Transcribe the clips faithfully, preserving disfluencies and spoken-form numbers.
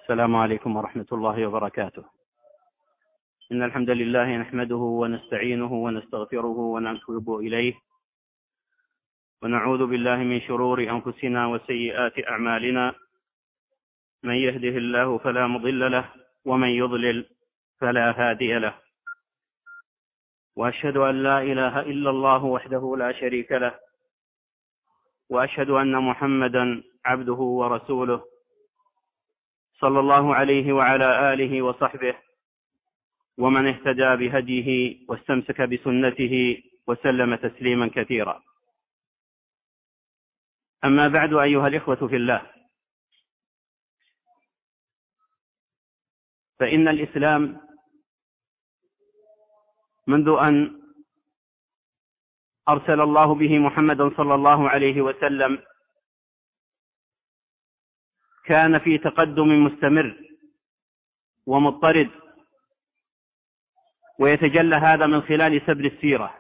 السلام عليكم ورحمة الله وبركاته. إن الحمد لله نحمده ونستعينه ونستغفره ونتوب إليه، ونعوذ بالله من شرور أنفسنا وسيئات أعمالنا. من يهده الله فلا مضل له، ومن يضلل فلا هادي له. وأشهد أن لا إله إلا الله وحده لا شريك له، وأشهد أن محمدا عبده ورسوله صلى الله عليه وعلى آله وصحبه ومن اهتدى بهديه واستمسك بسنته وسلم تسليما كثيرا. أما بعد، أيها الإخوة في الله، فإن الإسلام منذ أن أرسل الله به محمدا صلى الله عليه وسلم كان في تقدم مستمر ومضطرد، ويتجلى هذا من خلال سبل السيرة.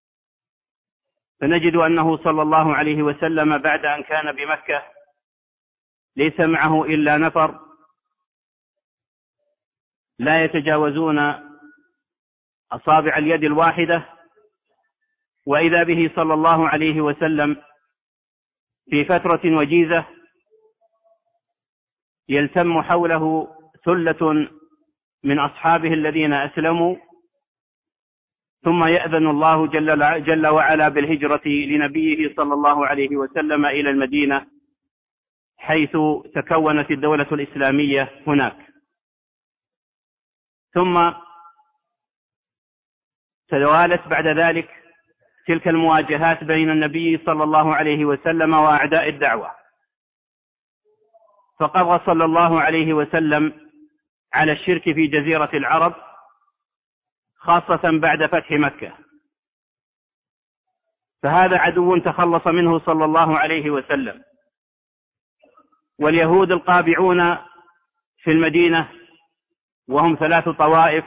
فنجد أنه صلى الله عليه وسلم بعد أن كان بمكة ليس معه إلا نفر لا يتجاوزون أصابع اليد الواحدة، وإذا به صلى الله عليه وسلم في فترة وجيزة يلتم حوله ثلة من أصحابه الذين أسلموا، ثم يأذن الله جل, جل وعلا بالهجرة لنبيه صلى الله عليه وسلم إلى المدينة، حيث تكونت الدولة الإسلامية هناك. ثم توالت بعد ذلك تلك المواجهات بين النبي صلى الله عليه وسلم وأعداء الدعوة، فقضى صلى الله عليه وسلم على الشرك في جزيرة العرب، خاصة بعد فتح مكة، فهذا عدو تخلص منه صلى الله عليه وسلم. واليهود القابعون في المدينة وهم ثلاث طوائف: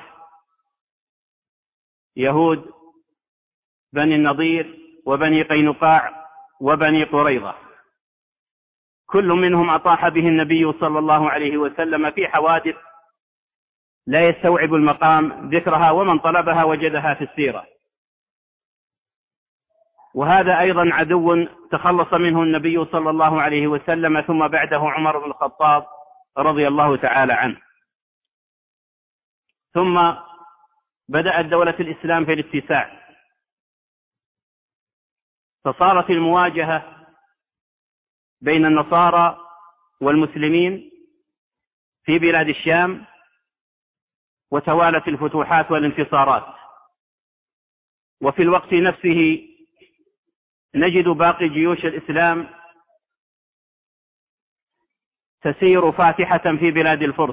يهود بني النضير وبني قينقاع وبني قريظة، كل منهم أطاح به النبي صلى الله عليه وسلم في حوادث لا يستوعب المقام ذكرها، ومن طلبها وجدها في السيرة. وهذا أيضا عدو تخلص منه النبي صلى الله عليه وسلم، ثم بعده عمر بن الخطاب رضي الله تعالى عنه. ثم بدأت دولة الإسلام في الاتساع، فصارت المواجهة بين النصارى والمسلمين في بلاد الشام، وتوالت الفتوحات والانتصارات. وفي الوقت نفسه نجد باقي جيوش الإسلام تسير فاتحة في بلاد الفرس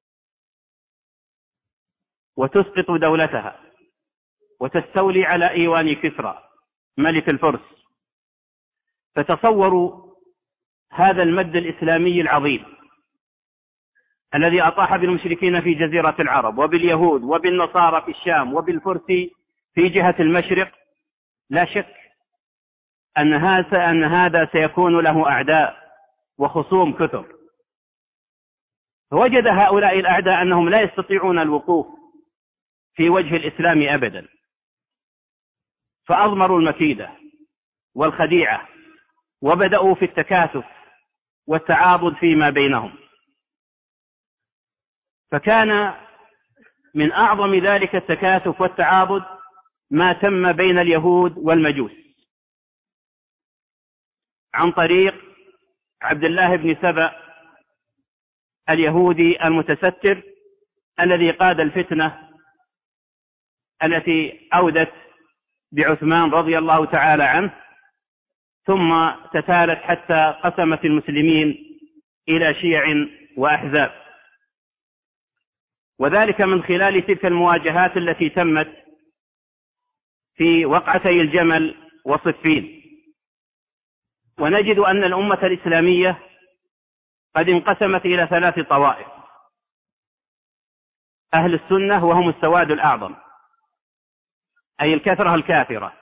وتسقط دولتها وتستولي على إيوان كسرى ملك الفرس. فتصوروا هذا المد الإسلامي العظيم الذي أطاح بالمشركين في جزيرة العرب، وباليهود وبالنصارى في الشام، وبالفرس في جهة المشرق. لا شك أن هذا, أن هذا سيكون له أعداء وخصوم كثر. فوجد هؤلاء الأعداء أنهم لا يستطيعون الوقوف في وجه الإسلام أبدا، فأضمروا المكيدة والخديعة، وبدأوا في التكاثف والتعاضد فيما بينهم. فكان من أعظم ذلك التكاثف والتعاضد ما تم بين اليهود والمجوس عن طريق عبد الله بن سبأ اليهودي المتستر، الذي قاد الفتنة التي أودت بعثمان رضي الله تعالى عنه، ثم تتالت حتى قسمت المسلمين إلى شيع وأحزاب، وذلك من خلال تلك المواجهات التي تمت في وقعتي الجمل وصفين. ونجد أن الأمة الإسلامية قد انقسمت إلى ثلاث طوائف: أهل السنة وهم السواد الأعظم، أي الكثرة الكافرة،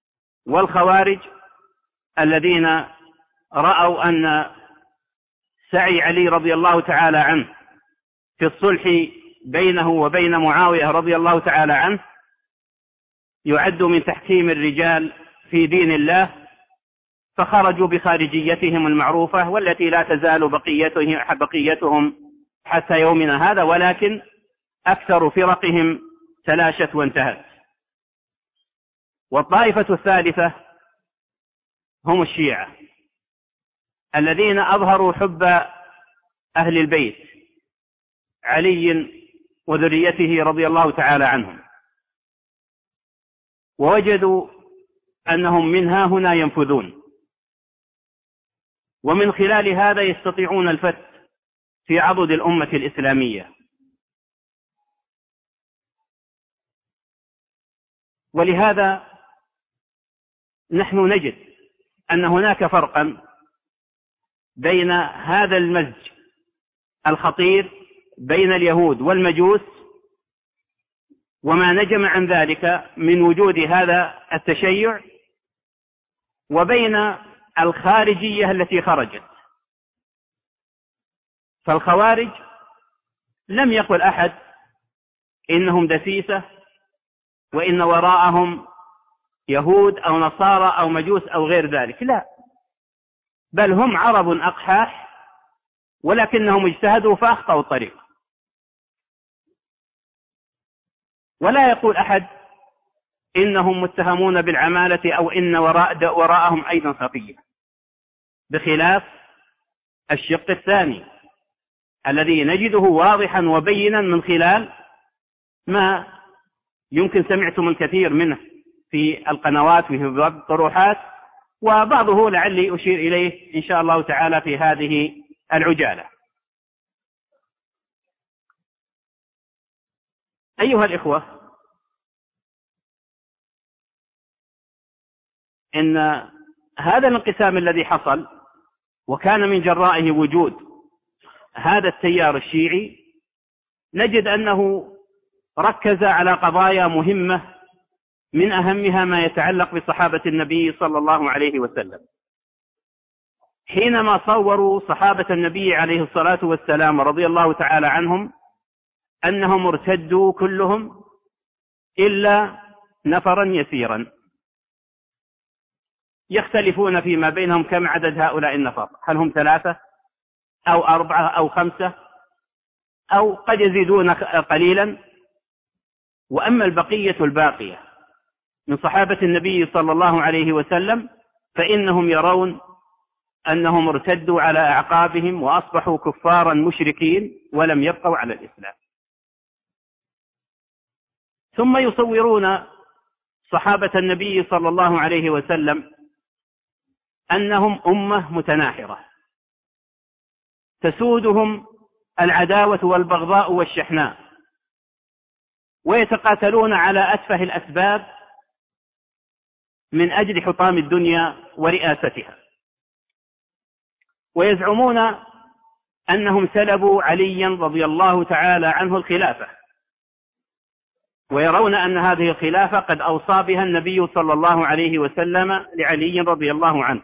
والخوارج الذين رأوا أن سعي علي رضي الله تعالى عنه في الصلح بينه وبين معاوية رضي الله تعالى عنه يعد من تحكيم الرجال في دين الله، فخرجوا بخارجيتهم المعروفة والتي لا تزال بقيتهم حتى يومنا هذا، ولكن أكثر فرقهم تلاشت وانتهت. والطائفة الثالثة هم الشيعة الذين أظهروا حب أهل البيت علي وذريته رضي الله تعالى عنهم، ووجدوا أنهم منها هنا ينفذون، ومن خلال هذا يستطيعون الفت في عضد الأمة الإسلامية. ولهذا نحن نجد أن هناك فرقا بين هذا المزج الخطير بين اليهود والمجوس وما نجم عن ذلك من وجود هذا التشيع، وبين الخارجية التي خرجت. فالخوارج لم يقل أحد إنهم دسيسة وإن وراءهم يهود أو نصارى أو مجوس أو غير ذلك، لا، بل هم عرب أقحاح ولكنهم اجتهدوا فأخطأوا الطريق. ولا يقول أحد إنهم متهمون بالعمالة أو إن وراء وراءهم أيضا خفية، بخلاف الشق الثاني الذي نجده واضحا وبينا من خلال ما يمكن سمعتم الكثير منه في القنوات وفي بعض الطروحات، وبعضه لعلي أشير إليه إن شاء الله تعالى في هذه العجالة. أيها الإخوة، إن هذا الانقسام الذي حصل وكان من جرائه وجود هذا التيار الشيعي، نجد أنه ركز على قضايا مهمة، من أهمها ما يتعلق بصحابة النبي صلى الله عليه وسلم. حينما صوروا صحابة النبي عليه الصلاة والسلام رضي الله تعالى عنهم أنهم ارتدوا كلهم إلا نفرا يسيرا، يختلفون فيما بينهم كم عدد هؤلاء النفر، هل هم ثلاثة أو أربعة أو خمسة أو قد يزيدون قليلا. وأما البقية الباقية من صحابة النبي صلى الله عليه وسلم فإنهم يرون أنهم ارتدوا على أعقابهم وأصبحوا كفارا مشركين ولم يبقوا على الإسلام. ثم يصورون صحابة النبي صلى الله عليه وسلم أنهم أمة متناحرة تسودهم العداوة والبغضاء والشحناء، ويتقاتلون على أتفه الأسباب من أجل حطام الدنيا ورئاستها، ويزعمون أنهم سلبوا عليا رضي الله تعالى عنه الخلافة، ويرون أن هذه الخلافة قد أوصى بها النبي صلى الله عليه وسلم لعلي رضي الله عنه،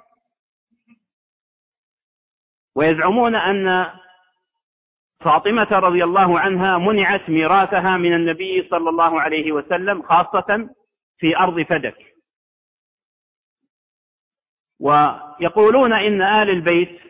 ويزعمون أن فاطمة رضي الله عنها منعت ميراثها من النبي صلى الله عليه وسلم خاصة في أرض فدك. ويقولون إن آل البيت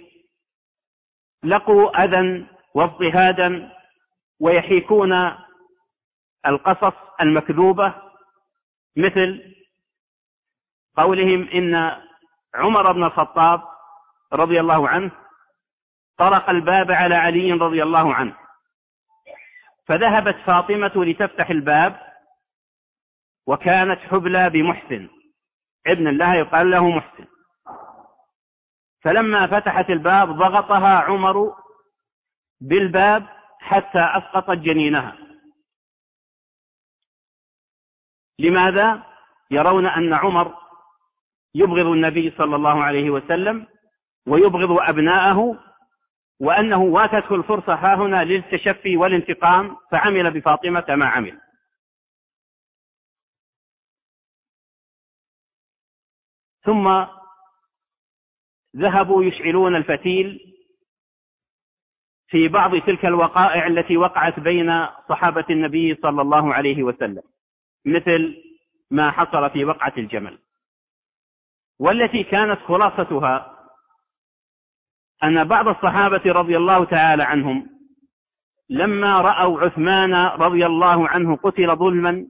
لقوا أذى واضطهادا، ويحيكون القصص المكذوبة مثل قولهم إن عمر بن الخطاب رضي الله عنه طرق الباب على علي رضي الله عنه، فذهبت فاطمة لتفتح الباب وكانت حبلى بمحسن ابن الله يقال له محسن، فلما فتحت الباب ضغطها عمر بالباب حتى أسقطت جنينها. لماذا؟ يرون أن عمر يبغض النبي صلى الله عليه وسلم ويبغض أبناءه، وأنه واتته الفرصة ها هنا للتشفي والانتقام، فعمل بفاطمة ما عمل. ثم ذهبوا يشعلون الفتيل في بعض تلك الوقائع التي وقعت بين صحابة النبي صلى الله عليه وسلم، مثل ما حصل في وقعة الجمل، والتي كانت خلاصتها أن بعض الصحابة رضي الله تعالى عنهم لما رأوا عثمان رضي الله عنه قتل ظلما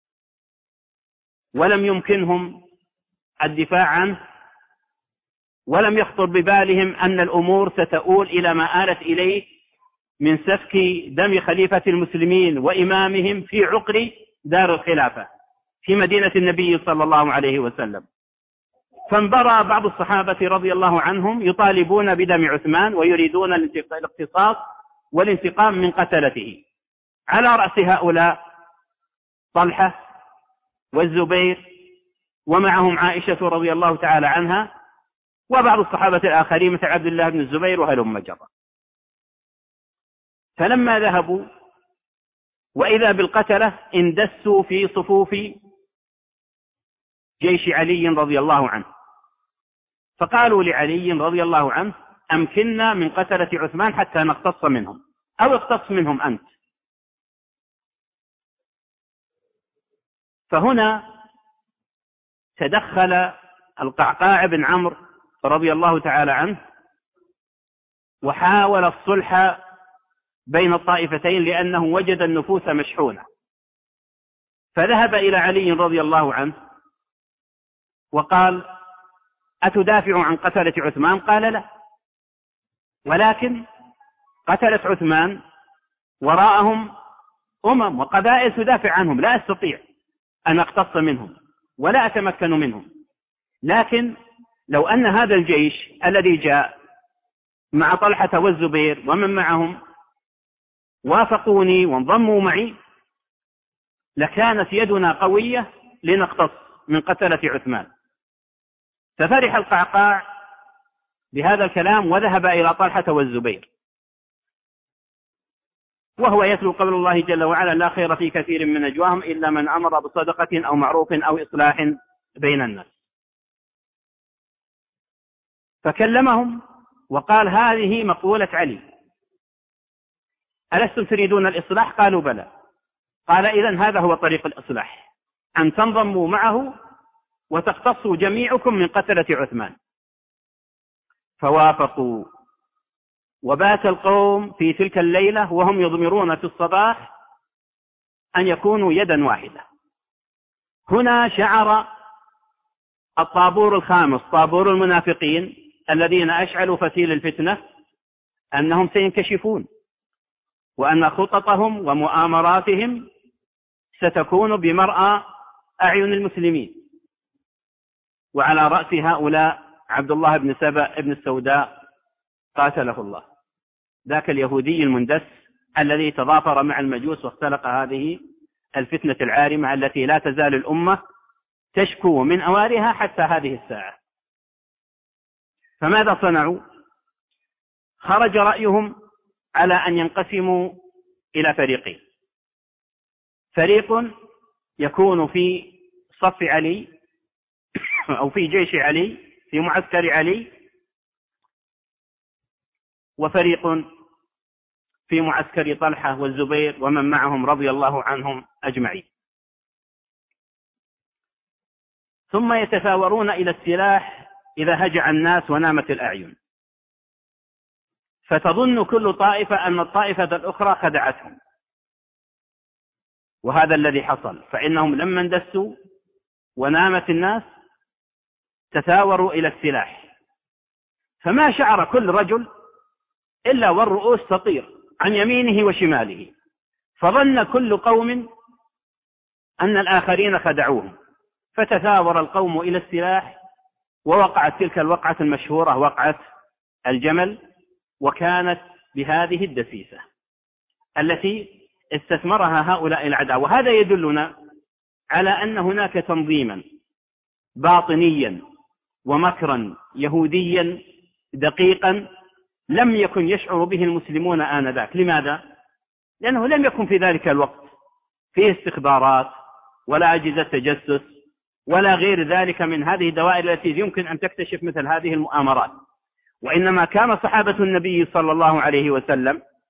ولم يمكنهم الدفاع عنه، ولم يخطر ببالهم أن الأمور ستؤول إلى ما آلت إليه من سفك دم خليفة المسلمين وإمامهم في عقر دار الخلافة في مدينة النبي صلى الله عليه وسلم، فانبرى بعض الصحابة رضي الله عنهم يطالبون بدم عثمان ويريدون الاقتصاص والانتقام من قتلته. على رأس هؤلاء طلحة والزبير، ومعهم عائشة رضي الله تعالى عنها، وبعض الصحابة الآخرين مثل عبد الله بن الزبير وهلم جرا. فلما ذهبوا وإذا بالقتلة اندسوا في صفوف جيش علي رضي الله عنه، فقالوا لعلي رضي الله عنه: أمكننا من قتلة عثمان حتى نقتص منهم، أو اقتص منهم أنت. فهنا تدخل القعقاع بن عمرو رضي الله تعالى عنه وحاول الصلح بين الطائفتين، لأنه وجد النفوس مشحونة، فذهب إلى علي رضي الله عنه وقال: أتدافع عن قتلة عثمان؟ قال: لا، ولكن قتلة عثمان وراءهم أمم وقبائل تدافع عنهم، لا أستطيع أن أقتص منهم ولا أتمكن منهم، لكن لو أن هذا الجيش الذي جاء مع طلحة والزبير ومن معهم وافقوني وانضموا معي لكانت يدنا قوية لنقتص من قتلة عثمان. ففرح القعقاع بهذا الكلام وذهب إلى طلحة والزبير وهو يتلو قول الله جل وعلا: لا خير في كثير من نجواهم إلا من أمر بصدقة أو معروف أو إصلاح بين الناس. فكلمهم وقال: هذه مقولة علي، ألستم تريدون الإصلاح؟ قالوا: بلى. قال: إذن هذا هو طريق الإصلاح، أن تنضموا معه وتقتصوا جميعكم من قتلة عثمان. فوافقوا، وبات القوم في تلك الليلة وهم يضمرون في الصباح أن يكونوا يدا واحدة. هنا شعر الطابور الخامس، طابور المنافقين الذين أشعلوا فتيل الفتنة، أنهم سينكشفون، وأن خططهم ومؤامراتهم ستكون بمرأى أعين المسلمين. وعلى رأس هؤلاء عبد الله بن سبأ بن السوداء قاتله الله، ذاك اليهودي المندس الذي تضافر مع المجوس واختلق هذه الفتنة العارمة التي لا تزال الأمة تشكو من أوارها حتى هذه الساعة. فماذا صنعوا؟ خرج رأيهم على أن ينقسموا إلى فريقين: فريق يكون في صف علي أو في جيش علي في معسكر علي، وفريق في معسكر طلحة والزبير ومن معهم رضي الله عنهم أجمعين. ثم يتثاورون إلى السلاح إذا هجع الناس ونامت الأعين، فتظن كل طائفة أن الطائفة الأخرى خدعتهم، وهذا الذي حصل، فإنهم لما اندسوا ونامت الناس تثاوروا إلى السلاح، فما شعر كل رجل إلا والرؤوس تطير عن يمينه وشماله، فظن كل قوم أن الآخرين خدعوهم، فتثاور القوم إلى السلاح، ووقعت تلك الوقعة المشهورة وقعة الجمل، وكانت بهذه الدسيسة التي استثمرها هؤلاء الأعداء. وهذا يدلنا على أن هناك تنظيما باطنيا ومكرا يهوديا دقيقا لم يكن يشعر به المسلمون آنذاك. لماذا؟ لأنه لم يكن في ذلك الوقت فيه استخبارات ولا أجهزة تجسس ولا غير ذلك من هذه الدوائر التي يمكن أن تكتشف مثل هذه المؤامرات، وإنما كان صحابة النبي صلى الله عليه وسلم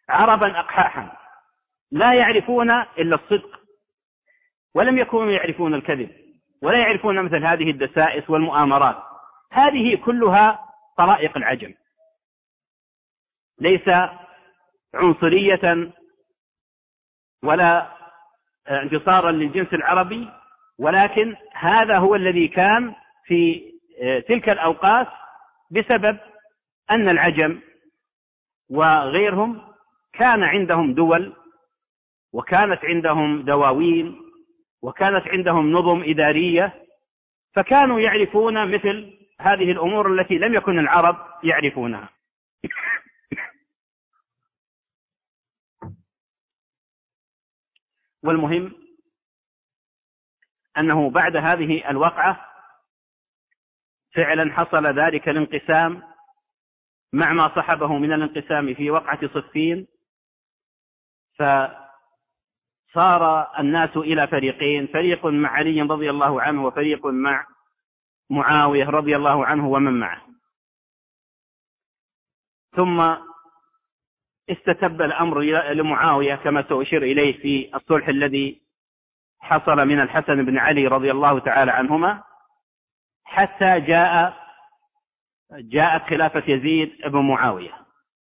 عربا أقحاحا لا يعرفون إلا الصدق، ولم يكونوا يعرفون الكذب، ولا يعرفون مثل هذه الدسائس والمؤامرات. هذه كلها طرائق العجم، ليس عنصرية ولا انتصارا للجنس العربي، ولكن هذا هو الذي كان في تلك الأوقات بسبب أن العجم وغيرهم كان عندهم دول، وكانت عندهم دواوين، وكانت عندهم نظم إدارية، فكانوا يعرفون مثل هذه الأمور التي لم يكن العرب يعرفونها. والمهم أنه بعد هذه الوقعة فعلا حصل ذلك الانقسام مع ما صحبه من الانقسام في وقعة صفين، فصار الناس إلى فريقين، فريق مع علي رضي الله عنه وفريق مع معاوية رضي الله عنه ومن معه. ثم استتب الأمر لمعاوية كما سأشير إليه في الصلح الذي حصل من الحسن بن علي رضي الله تعالى عنهما، حتى جاء جاءت خلافة يزيد بن معاوية.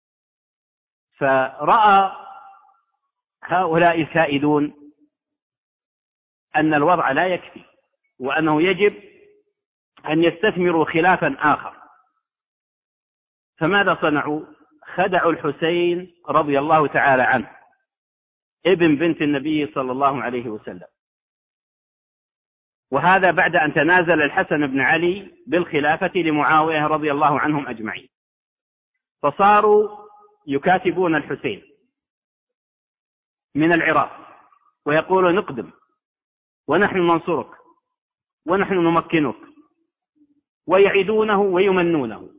فرأى هؤلاء الكائدون أن الوضع لا يكفي، وأنه يجب أن يستثمروا خلافا آخر. فماذا صنعوا؟ خدعوا الحسين رضي الله تعالى عنه ابن بنت النبي صلى الله عليه وسلم، وهذا بعد أن تنازل الحسن بن علي بالخلافة لمعاوية رضي الله عنهم أجمعين. فصاروا يكاتبون الحسين من العراق ويقولون نقدم ونحن ننصرك ونحن نمكنك، ويعيدونه ويمنونه،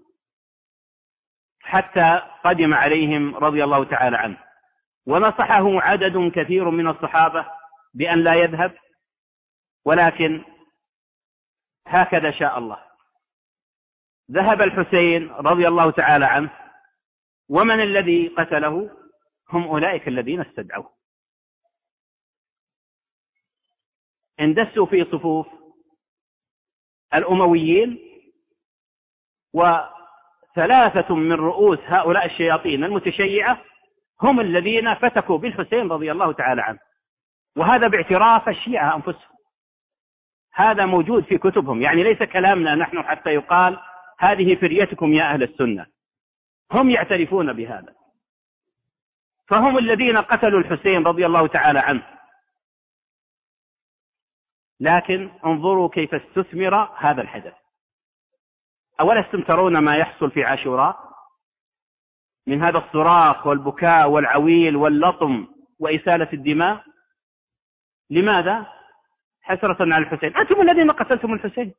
حتى قدم عليهم رضي الله تعالى عنه. ونصحه عدد كثير من الصحابة بأن لا يذهب، ولكن هكذا شاء الله. ذهب الحسين رضي الله تعالى عنه، ومن الذي قتله؟ هم أولئك الذين استدعوه. اندسوا في صفوف الأمويين، وثلاثة من رؤوس هؤلاء الشياطين المتشيعة هم الذين فتكوا بالحسين رضي الله تعالى عنه، وهذا باعتراف الشيعة أنفسهم، هذا موجود في كتبهم، يعني ليس كلامنا نحن حتى يقال هذه فريتكم يا أهل السنة، هم يعترفون بهذا. فهم الذين قتلوا الحسين رضي الله تعالى عنه. لكن انظروا كيف استثمر هذا الحدث. أولستم ترون ما يحصل في عاشوراء من هذا الصراخ والبكاء والعويل واللطم وإسالة الدماء؟ لماذا؟ حسرة على الحسين. أنتم الذين قتلتم الحسين.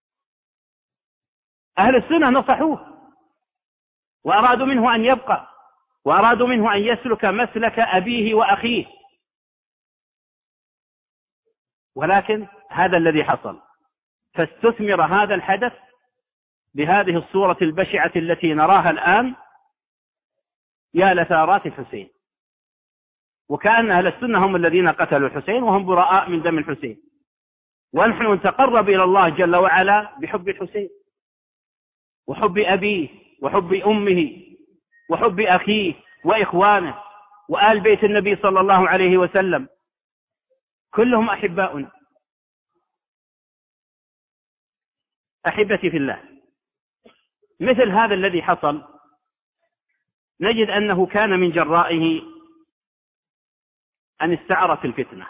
أهل السنة نصحوه وأرادوا منه أن يبقى، وأرادوا منه أن يسلك مسلك أبيه وأخيه، ولكن هذا الذي حصل. فاستثمر هذا الحدث بهذه الصورة البشعة التي نراها الآن يا لثارات الحسين، وكأن أهل السنة هم الذين قتلوا الحسين وهم براء من دم الحسين، ونحن نتقرب إلى الله جل وعلا بحب الحسين وحب أبيه وحب أمه وحب أخيه وإخوانه وآل بيت النبي صلى الله عليه وسلم، كلهم أحباؤنا. أحبتي في الله، مثل هذا الذي حصل نجد أنه كان من جرائه أن استعرت الفتنة،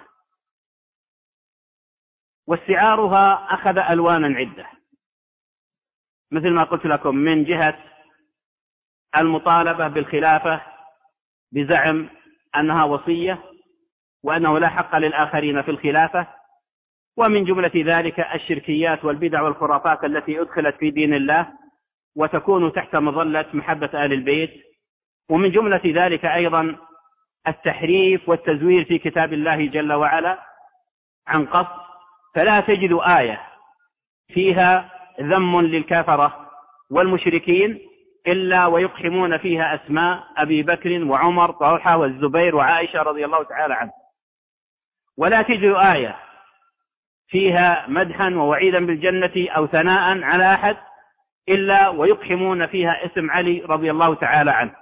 واستعارها أخذ ألوانا عدة، مثل ما قلت لكم، من جهة المطالبة بالخلافة بزعم أنها وصية وأنه لا حق للآخرين في الخلافة، ومن جملة ذلك الشركيات والبدع والخرافات التي أدخلت في دين الله وتكون تحت مظلة محبة آل البيت، ومن جملة ذلك أيضا التحريف والتزوير في كتاب الله جل وعلا عن قصد. فلا تجد آية فيها ذم للكافرة والمشركين إلا ويقحمون فيها أسماء أبي بكر وعمر طلحة والزبير وعائشة رضي الله تعالى عنهم، ولا تجد آية فيها مدحا ووعيدا بالجنة أو ثناء على أحد إلا ويقحمون فيها اسم علي رضي الله تعالى عنه.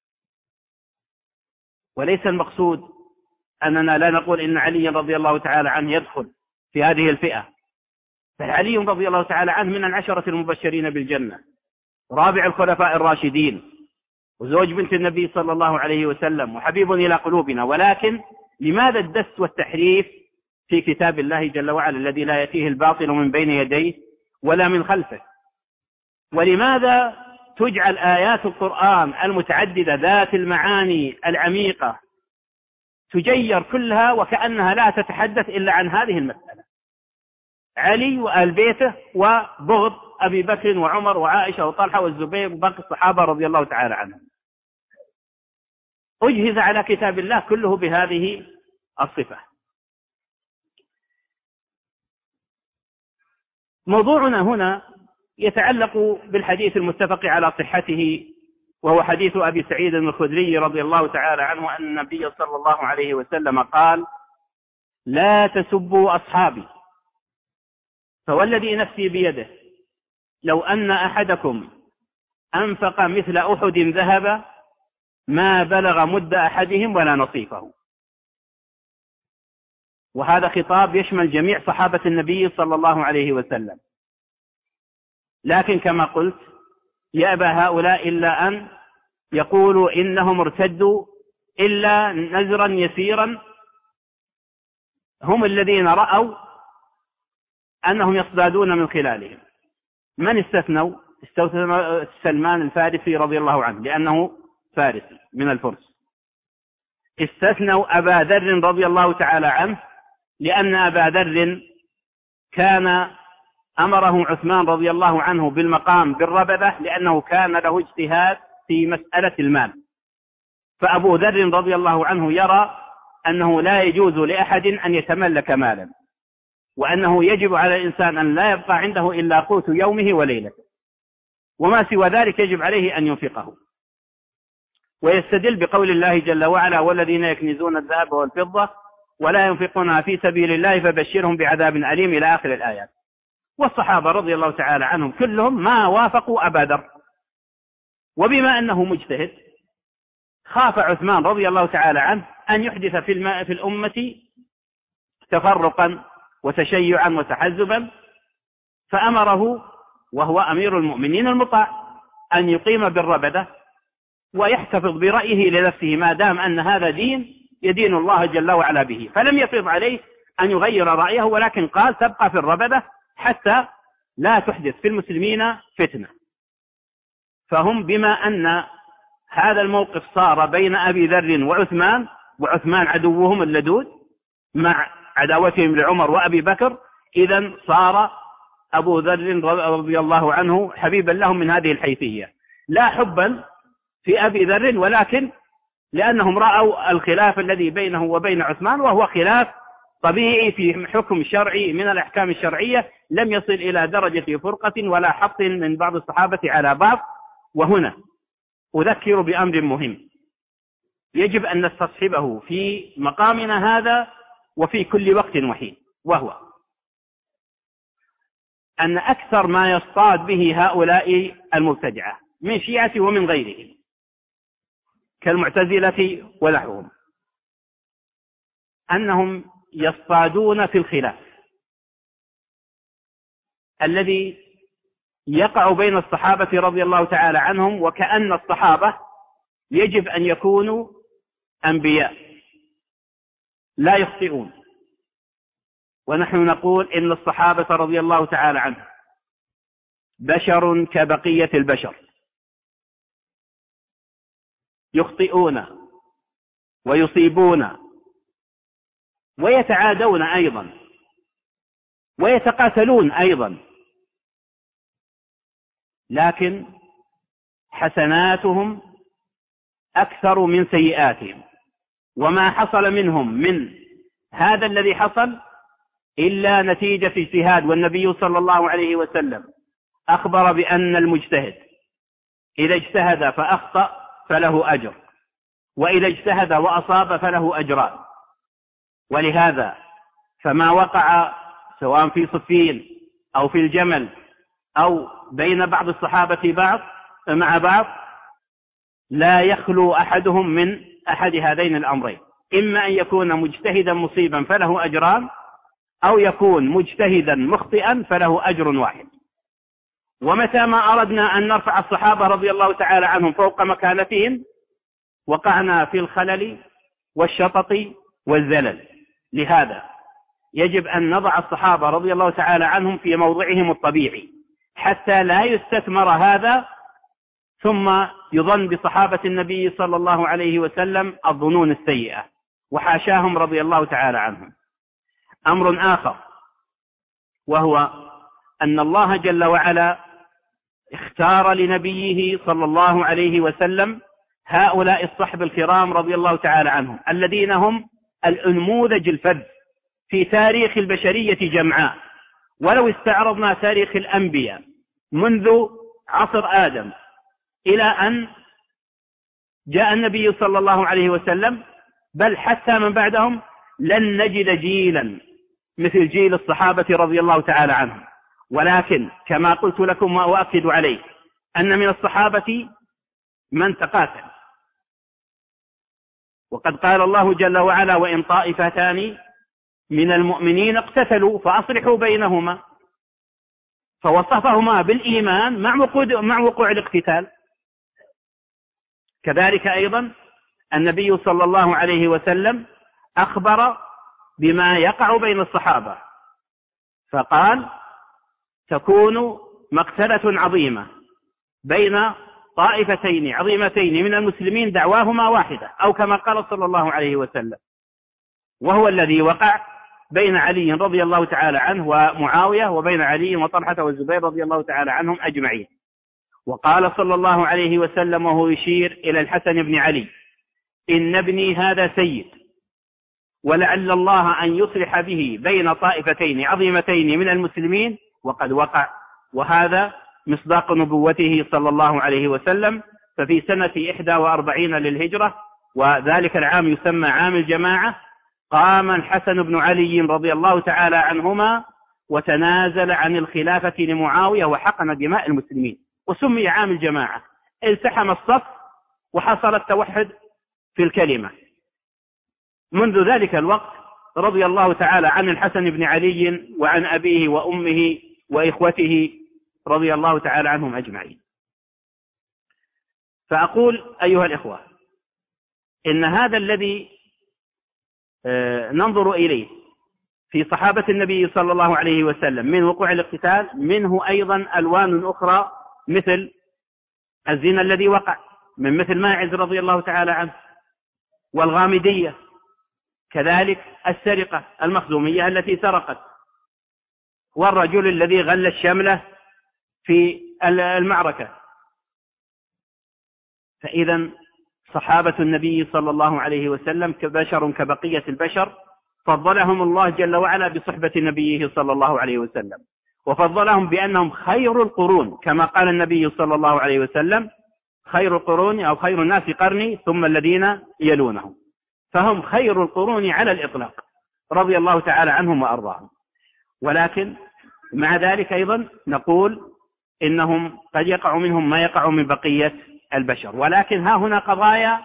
وليس المقصود أننا لا نقول إن علي رضي الله تعالى عنه يدخل في هذه الفئة، فعلي رضي الله تعالى عنه من العشرة المبشرين بالجنة، رابع الخلفاء الراشدين، وزوج بنت النبي صلى الله عليه وسلم، وحبيب إلى قلوبنا. ولكن لماذا الدس والتحريف في كتاب الله جل وعلا الذي لا يأتيه الباطل من بين يديه ولا من خلفه؟ ولماذا تجعل آيات القرآن المتعددة ذات المعاني العميقة تجير كلها وكأنها لا تتحدث إلا عن هذه المسألة، علي وآل بيته وبغض أبي بكر وعمر وعائشة وطلحة والزبير وباقي الصحابة رضي الله تعالى عنهم؟ أجهز على كتاب الله كله بهذه الصفة. موضوعنا هنا يتعلق بالحديث المتفق على صحته، وهو حديث أبي سعيد الخدري رضي الله تعالى عنه أن النبي صلى الله عليه وسلم قال: لا تسبوا أصحابي، فوالذي نفسي بيده لو أن أحدكم أنفق مثل أحد ذهب ما بلغ مد أحدهم ولا نصيفه. وهذا خطاب يشمل جميع صحابة النبي صلى الله عليه وسلم، لكن كما قلت يأبى هؤلاء إلا أن يقولوا إنهم ارتدوا إلا نزرا يسيرا هم الذين رأوا أنهم يصطادون من خلالهم. من استثنوا؟ استثنوا سلمان الفارسي رضي الله عنه لأنه فارسي من الفرس. استثنوا أبا ذر رضي الله تعالى عنه لأن أبا ذر كان أمره عثمان رضي الله عنه بالمقام بالربذة لأنه كان له اجتهاد في مسألة المال، فأبو ذر رضي الله عنه يرى أنه لا يجوز لأحد أن يتملك مالا، وأنه يجب على الإنسان أن لا يبقى عنده إلا قوت يومه وليلته، وما سوى ذلك يجب عليه أن ينفقه. ويستدل بقول الله جل وعلا: والذين يكنزون الذهب والفضة ولا ينفقونها في سبيل الله فبشرهم بعذاب أليم إلى آخر الآيات. والصحابة رضي الله تعالى عنهم كلهم ما وافقوا أبا ذر، وبما أنه مجتهد خاف عثمان رضي الله تعالى عنه أن يحدث في الماء في الأمة تفرقا وتشيعا وتحزبا، فأمره وهو أمير المؤمنين المطاع أن يقيم بالربذة ويحتفظ برأيه لنفسه ما دام أن هذا دين يدين الله جل وعلا به، فلم يفرض عليه أن يغير رأيه، ولكن قال تبقى في الربذة حتى لا تحدث في المسلمين فتنة. فهم بما أن هذا الموقف صار بين أبي ذر وعثمان، وعثمان عدوهم اللدود مع عداوتهم لعمر وأبي بكر، إذن صار أبو ذر رضي الله عنه حبيبا لهم من هذه الحيثية، لا حبا في أبي ذر ولكن لأنهم رأوا الخلاف الذي بينه وبين عثمان، وهو خلاف طبيعي في حكم شرعي من الأحكام الشرعية، لم يصل إلى درجة فرقة ولا حط من بعض الصحابة على بعض. وهنا أذكر بأمر مهم يجب أن نستصحبه في مقامنا هذا وفي كل وقت وحين، وهو أن أكثر ما يصطاد به هؤلاء المبتدعة من شيعة ومن غيرهم كالمعتزلة ونحوهم أنهم يصطادون في الخلاف الذي يقع بين الصحابة رضي الله تعالى عنهم، وكأن الصحابة يجب أن يكونوا أنبياء لا يخطئون، ونحن نقول إن الصحابة رضي الله تعالى عنهم بشر كبقية البشر، يخطئون ويصيبون ويتعادون أيضا ويتقاتلون أيضا، لكن حسناتهم أكثر من سيئاتهم، وما حصل منهم من هذا الذي حصل إلا نتيجة اجتهاد. والنبي صلى الله عليه وسلم أخبر بأن المجتهد إذا اجتهد فأخطأ فله أجر، وإذا اجتهد وأصاب فله أجران. ولهذا فما وقع سواء في صفين أو في الجمل أو بين بعض الصحابة بعض مع بعض لا يخلو أحدهم من أحد هذين الأمرين، إما أن يكون مجتهدا مصيبا فله أجران، أو يكون مجتهدا مخطئا فله أجر واحد. ومتى ما أردنا أن نرفع الصحابة رضي الله تعالى عنهم فوق مكانتهم وقعنا في الخلل والشطط والزلل. لهذا يجب أن نضع الصحابة رضي الله تعالى عنهم في موضعهم الطبيعي حتى لا يستثمر هذا ثم يظن بصحابة النبي صلى الله عليه وسلم الظنون السيئة، وحاشاهم رضي الله تعالى عنهم. أمر آخر وهو أن الله جل وعلا اختار لنبيه صلى الله عليه وسلم هؤلاء الصحب الكرام رضي الله تعالى عنهم الذين هم الأنموذج الفذ في تاريخ البشرية جمعاء. ولو استعرضنا تاريخ الأنبياء منذ عصر آدم إلى أن جاء النبي صلى الله عليه وسلم، بل حتى من بعدهم، لن نجد جيلا مثل جيل الصحابة رضي الله تعالى عنهم. ولكن كما قلت لكم وأؤكد عليه أن من الصحابة من تقاتل، وقد قال الله جل وعلا: وإن طائفتان من المؤمنين اقتتلوا فأصلحوا بينهما، فوصفهما بالإيمان مع وقوع الاقتتال. كذلك أيضا النبي صلى الله عليه وسلم أخبر بما يقع بين الصحابة فقال: تكون مقتلة عظيمة بين طائفتين عظيمتين من المسلمين دعواهما واحدة، أو كما قال صلى الله عليه وسلم، وهو الذي وقع بين علي رضي الله تعالى عنه ومعاوية، وبين علي وطلحة والزبير رضي الله تعالى عنهم أجمعين. وقال صلى الله عليه وسلم وهو يشير إلى الحسن بن علي: إن ابني هذا سيد، ولعل الله أن يصلح به بين طائفتين عظيمتين من المسلمين، وقد وقع. وهذا مصداق نبوته صلى الله عليه وسلم. ففي سنة إحدى وأربعين للهجرة، وذلك العام يسمى عام الجماعة، قام الحسن بن علي رضي الله تعالى عنهما وتنازل عن الخلافة لمعاوية وحقن دماء المسلمين، وسمي عام الجماعة. التحم الصف وحصل التوحد في الكلمة. منذ ذلك الوقت رضي الله تعالى عن الحسن بن علي وعن أبيه وأمه وإخوته رضي الله تعالى عنهم أجمعين. فأقول أيها الإخوة، إن هذا الذي ننظر إليه في صحابة النبي صلى الله عليه وسلم من وقوع الاقتتال، منه أيضا ألوان أخرى مثل الزنا الذي وقع من مثل ماعز رضي الله تعالى عنه، والغامدية، كذلك السرقة المخزومية التي سرقت، والرجل الذي غل الشملة في المعركة. فإذا صحابة النبي صلى الله عليه وسلم كبشر كبقية البشر، فضلهم الله جل وعلا بصحبة نبيه صلى الله عليه وسلم، وفضلهم بأنهم خير القرون، كما قال النبي صلى الله عليه وسلم: خير القرون أو خير الناس قرني ثم الذين يلونهم. فهم خير القرون على الإطلاق رضي الله تعالى عنهم وأرضاهم. ولكن مع ذلك أيضا نقول إنهم قد يقع منهم ما يقع من بقية البشر. ولكن ها هنا قضايا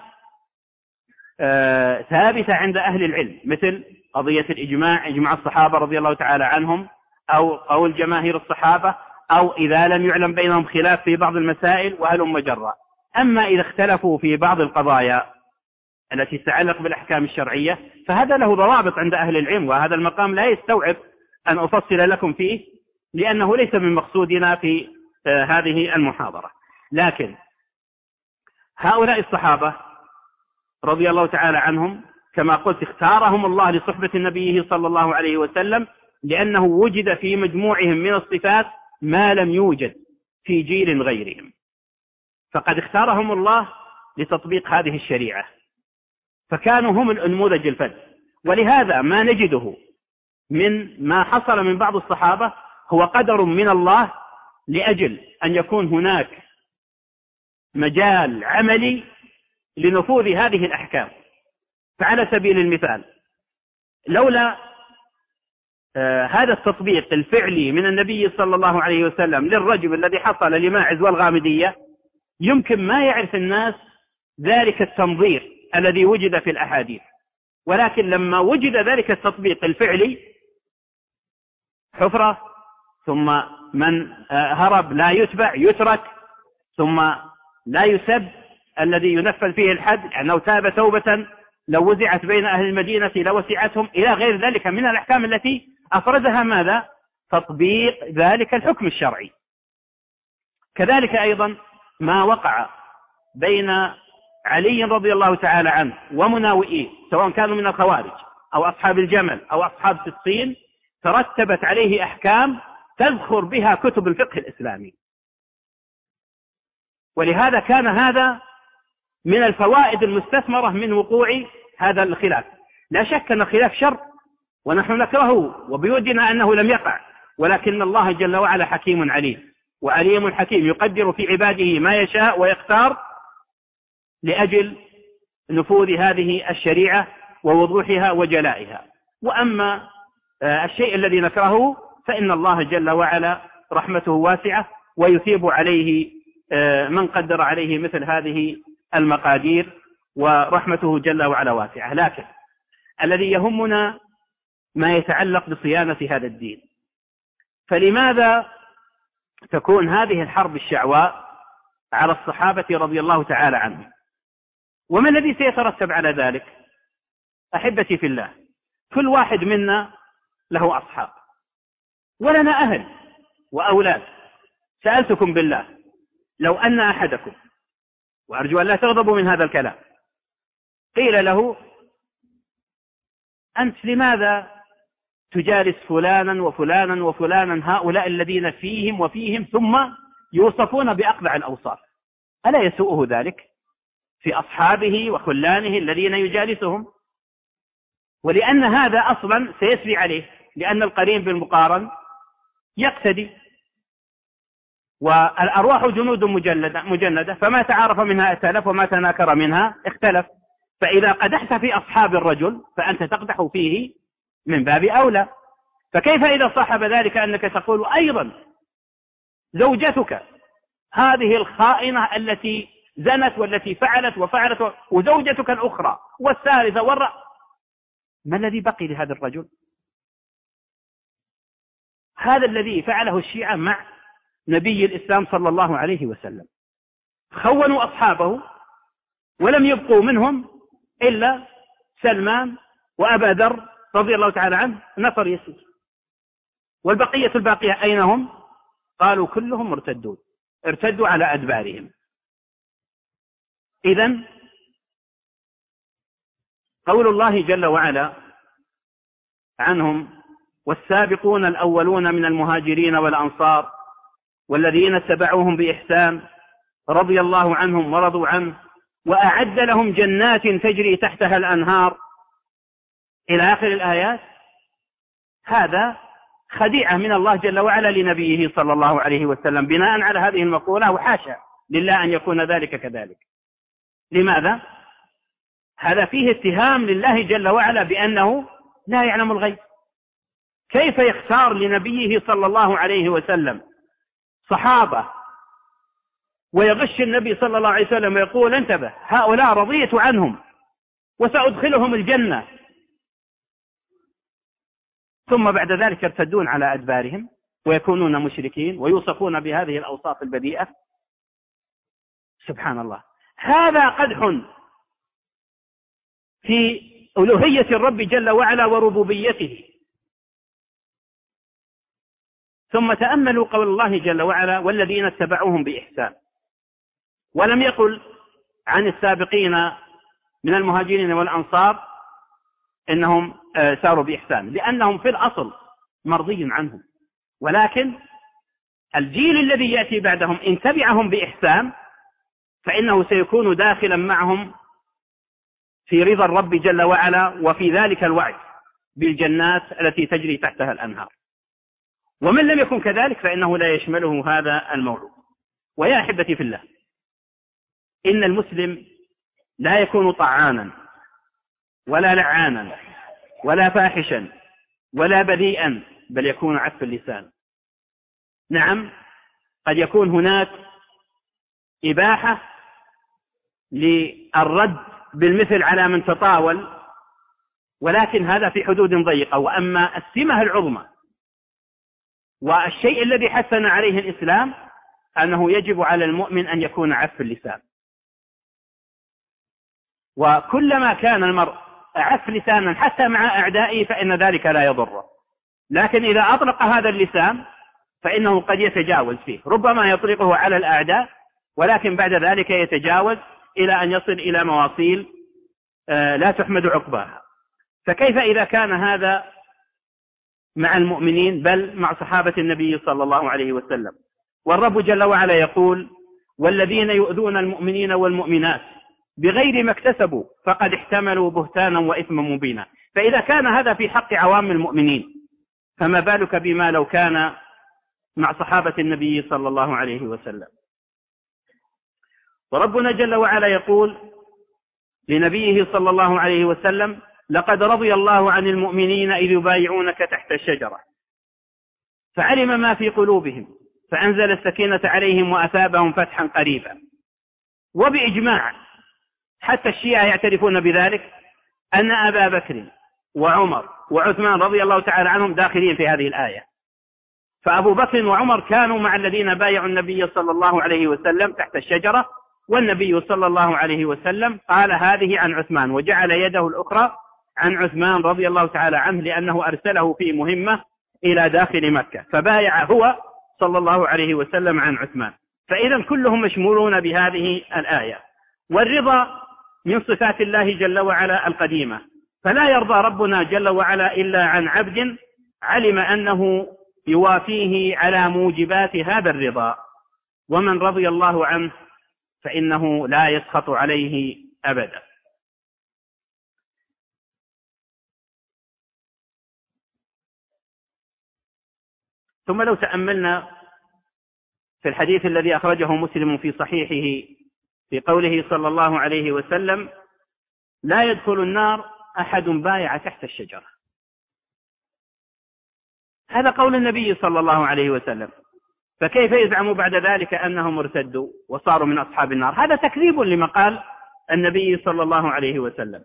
آه ثابتة عند أهل العلم، مثل قضية الإجماع، إجماع الصحابة رضي الله تعالى عنهم، أو قول جماهير الصحابة، أو إذا لم يعلم بينهم خلاف في بعض المسائل وهلم جرا. أما إذا اختلفوا في بعض القضايا التي تتعلق بالأحكام الشرعية فهذا له ضوابط عند أهل العلم، وهذا المقام لا يستوعب أن أفصل لكم فيه لأنه ليس من مقصودنا في آه هذه المحاضرة. لكن هؤلاء الصحابة رضي الله تعالى عنهم كما قلت اختارهم الله لصحبة النبي صلى الله عليه وسلم، لأنه وجد في مجموعهم من الصفات ما لم يوجد في جيل غيرهم، فقد اختارهم الله لتطبيق هذه الشريعة، فكانوا هم النموذج الفذ. ولهذا ما نجده من ما حصل من بعض الصحابة هو قدر من الله، لأجل أن يكون هناك مجال عملي لنفوذ هذه الأحكام. فعلى سبيل المثال، لولا آه هذا التطبيق الفعلي من النبي صلى الله عليه وسلم للرجم الذي حصل لماعز والغامدية، يمكن ما يعرف الناس ذلك التنظير الذي وجد في الأحاديث. ولكن لما وجد ذلك التطبيق الفعلي، حفرة، ثم من هرب لا يتبع يترك، ثم لا يسب الذي ينفذ فيه الحد، لأنه تاب توبة لو وزعت بين أهل المدينة لوسعتهم، إلى غير ذلك من الأحكام التي أفرزها ماذا؟ تطبيق ذلك الحكم الشرعي. كذلك أيضا ما وقع بين علي رضي الله تعالى عنه ومناوئيه، سواء كانوا من الخوارج أو أصحاب الجمل أو أصحاب سطين، ترتبت عليه أحكام تذخر بها كتب الفقه الإسلامي. ولهذا كان هذا من الفوائد المستثمرة من وقوع هذا الخلاف. لا شك أن الخلاف شر ونحن نكرهه وبودنا أنه لم يقع، ولكن الله جل وعلا حكيم عليم، وعليم حكيم يقدر في عباده ما يشاء ويختار لأجل نفوذ هذه الشريعة ووضوحها وجلائها. وأما الشيء الذي نكرهه فإن الله جل وعلا رحمته واسعة ويثيب عليه من قدر عليه مثل هذه المقادير، ورحمته جل وعلا واسعة. لكن الذي يهمنا ما يتعلق بصيانة هذا الدين. فلماذا تكون هذه الحرب الشعواء على الصحابة رضي الله تعالى عنهم؟ وما الذي سيترتب على ذلك؟ أحبتي في الله، كل واحد منا له أصحاب ولنا أهل وأولاد. سألتكم بالله، لو أن أحدكم، وأرجو أن لا تغضبوا من هذا الكلام، قيل له أنت لماذا تجالس فلانا وفلانا وفلانا، هؤلاء الذين فيهم وفيهم، ثم يوصفون بأقبح الأوصاف، ألا يسوءه ذلك في أصحابه وخلانه الذين يجالسهم؟ ولأن هذا أصلا سيسري عليه، لأن القرين بالمقارن يقتدي، والأرواح جنود مجندة, مجندة فما تعارف منها ائتلف وما تناكر منها اختلف. فإذا قدحت في أصحاب الرجل فأنت تقدح فيه من باب أولى. فكيف إذا صاحب ذلك أنك تقول أيضا زوجتك هذه الخائنة التي زنت والتي فعلت وفعلت، وزوجتك الأخرى والثالثة والرابعة، ما الذي بقي لهذا الرجل؟ هذا الذي فعله الشيعة مع نبي الإسلام صلى الله عليه وسلم، خونوا أصحابه ولم يبقوا منهم إلا سلمان وأبا ذر رضي الله تعالى عنه نفر يسير، والبقية الباقية أين هم؟ قالوا كلهم مرتدون، ارتدوا على أدبارهم. إذن قول الله جل وعلا عنهم: والسابقون الأولون من المهاجرين والأنصار والذين اتبعوهم بإحسان رضي الله عنهم ورضوا عنه وأعد لهم جنات تجري تحتها الأنهار إلى آخر الآيات. هذا خديعة من الله جل وعلا لنبيه صلى الله عليه وسلم بناء على هذه المقولة، وحاشا لله أن يكون ذلك كذلك. لماذا؟ هذا فيه اتهام لله جل وعلا بأنه لا يعلم الغيب. كيف يختار لنبيه صلى الله عليه وسلم صحابة ويغش النبي صلى الله عليه وسلم ويقول: انتبه، هؤلاء رضيت عنهم وسأدخلهم الجنة، ثم بعد ذلك يرتدون على أدبارهم ويكونون مشركين ويوصفون بهذه الأوصاف البذيئة؟ سبحان الله، هذا قدح في ألوهية الرب جل وعلا وربوبيته. ثم تأملوا قول الله جل وعلا: والذين اتبعوهم بإحسان، ولم يقل عن السابقين من المهاجرين والأنصار إنهم ساروا بإحسان، لأنهم في الأصل مرضي عنهم، ولكن الجيل الذي يأتي بعدهم إن تبعهم بإحسان فإنه سيكون داخلا معهم في رضا الرب جل وعلا، وفي ذلك الوعد بالجنات التي تجري تحتها الأنهار. ومن لم يكن كذلك فإنه لا يشمله هذا الموعود. ويا أحبتي في الله، إن المسلم لا يكون طعانا ولا لعانا ولا فاحشا ولا بذيئا، بل يكون عف اللسان. نعم، قد يكون هناك إباحة للرد بالمثل على من تطاول، ولكن هذا في حدود ضيقة. وأما السمة العظمى والشيء الذي حثنا عليه الإسلام أنه يجب على المؤمن أن يكون عف اللسان، وكلما كان المرء عف لسانا حتى مع أعدائه فإن ذلك لا يضره. لكن إذا أطلق هذا اللسان فإنه قد يتجاوز فيه، ربما يطلقه على الأعداء ولكن بعد ذلك يتجاوز إلى أن يصل إلى مواصيل لا تحمد عقباها. فكيف إذا كان هذا مع المؤمنين بل مع صحابة النبي صلى الله عليه وسلم؟ والرب جل وعلا يقول: والذين يؤذون المؤمنين والمؤمنات بغير ما اكتسبوا فقد احتملوا بهتانا وإثما مبينا. فإذا كان هذا في حق عوام المؤمنين فما بالك بما لو كان مع صحابة النبي صلى الله عليه وسلم؟ وربنا جل وعلا يقول لنبيه صلى الله عليه وسلم: لقد رضي الله عن المؤمنين إذ يبايعونك تحت الشجرة فعلم ما في قلوبهم فأنزل السكينة عليهم وأثابهم فتحا قريبا. وبإجماع حتى الشيعة يعترفون بذلك أن أبا بكر وعمر وعثمان رضي الله تعالى عنهم داخلين في هذه الآية. فأبو بكر وعمر كانوا مع الذين بايعوا النبي صلى الله عليه وسلم تحت الشجرة، والنبي صلى الله عليه وسلم قال هذه عن عثمان وجعل يده الأخرى عن عثمان رضي الله تعالى عنه لأنه أرسله في مهمة إلى داخل مكة، فبايع هو صلى الله عليه وسلم عن عثمان. فإذا كلهم مشمولون بهذه الآية. والرضا من صفات الله جل وعلا القديمة، فلا يرضى ربنا جل وعلا إلا عن عبد علم أنه يوافيه على موجبات هذا الرضا، ومن رضي الله عنه فإنه لا يسخط عليه أبدا. ثم لو تأملنا في الحديث الذي أخرجه مسلم في صحيحه في قوله صلى الله عليه وسلم: لا يدخل النار أحد بايع تحت الشجرة. هذا قول النبي صلى الله عليه وسلم، فكيف يزعم بعد ذلك أنهم ارتدوا وصاروا من أصحاب النار؟ هذا تكذيب لما قال النبي صلى الله عليه وسلم.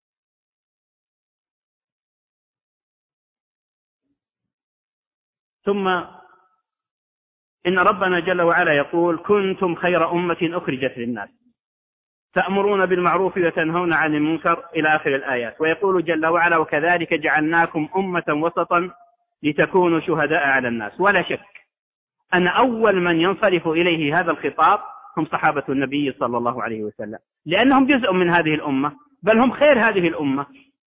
ثم إن ربنا جل وعلا يقول: كنتم خير أمة أخرجت للناس تأمرون بالمعروف وتنهون عن المنكر إلى آخر الآيات. ويقول جل وعلا: وكذلك جعلناكم أمة وسطا لتكونوا شهداء على الناس. ولا شك أن أول من ينصرف إليه هذا الخطاب هم صحابة النبي صلى الله عليه وسلم، لأنهم جزء من هذه الأمة، بل هم خير هذه الأمة.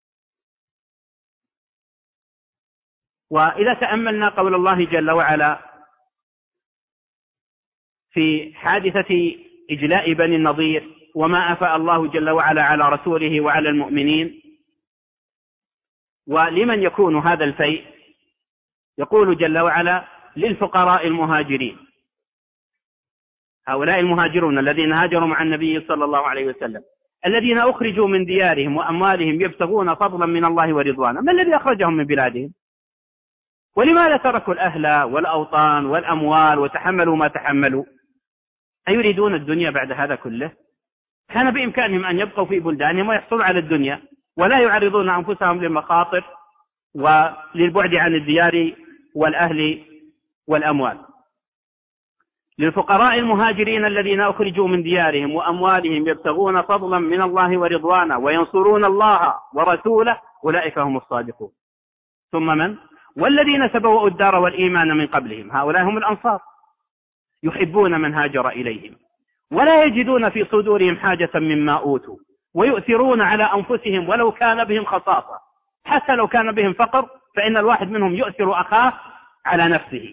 وإذا تأملنا قول الله جل وعلا في حادثة إجلاء بني النضير وما أفاء الله جل وعلا على رسوله وعلى المؤمنين، ولمن يكون هذا الفيء؟ يقول جل وعلا: للفقراء المهاجرين. هؤلاء المهاجرون الذين هاجروا مع النبي صلى الله عليه وسلم الذين أخرجوا من ديارهم وأموالهم يبتغون فضلا من الله ورضوانا. ما الذي أخرجهم من بلادهم؟ ولماذا تركوا الأهل والأوطان والأموال وتحملوا ما تحملوا؟ أيريدون الدنيا بعد هذا كله؟ كان بإمكانهم أن يبقوا في بلدانهم ويحصلوا على الدنيا ولا يعرضون أنفسهم للمخاطر وللبعد عن الديار والأهل والأموال. للفقراء المهاجرين الذين أخرجوا من ديارهم وأموالهم يبتغون فضلا من الله ورضوانا وينصرون الله ورسوله أولئك هم الصادقون. ثم من؟ والذين تبوأوا الدار والإيمان من قبلهم، هؤلاء هم الأنصار، يحبون من هاجر إليهم ولا يجدون في صدورهم حاجة مما أوتوا ويؤثرون على أنفسهم ولو كان بهم خصاصة، حتى لو كان بهم فقر فإن الواحد منهم يؤثر أخاه على نفسه.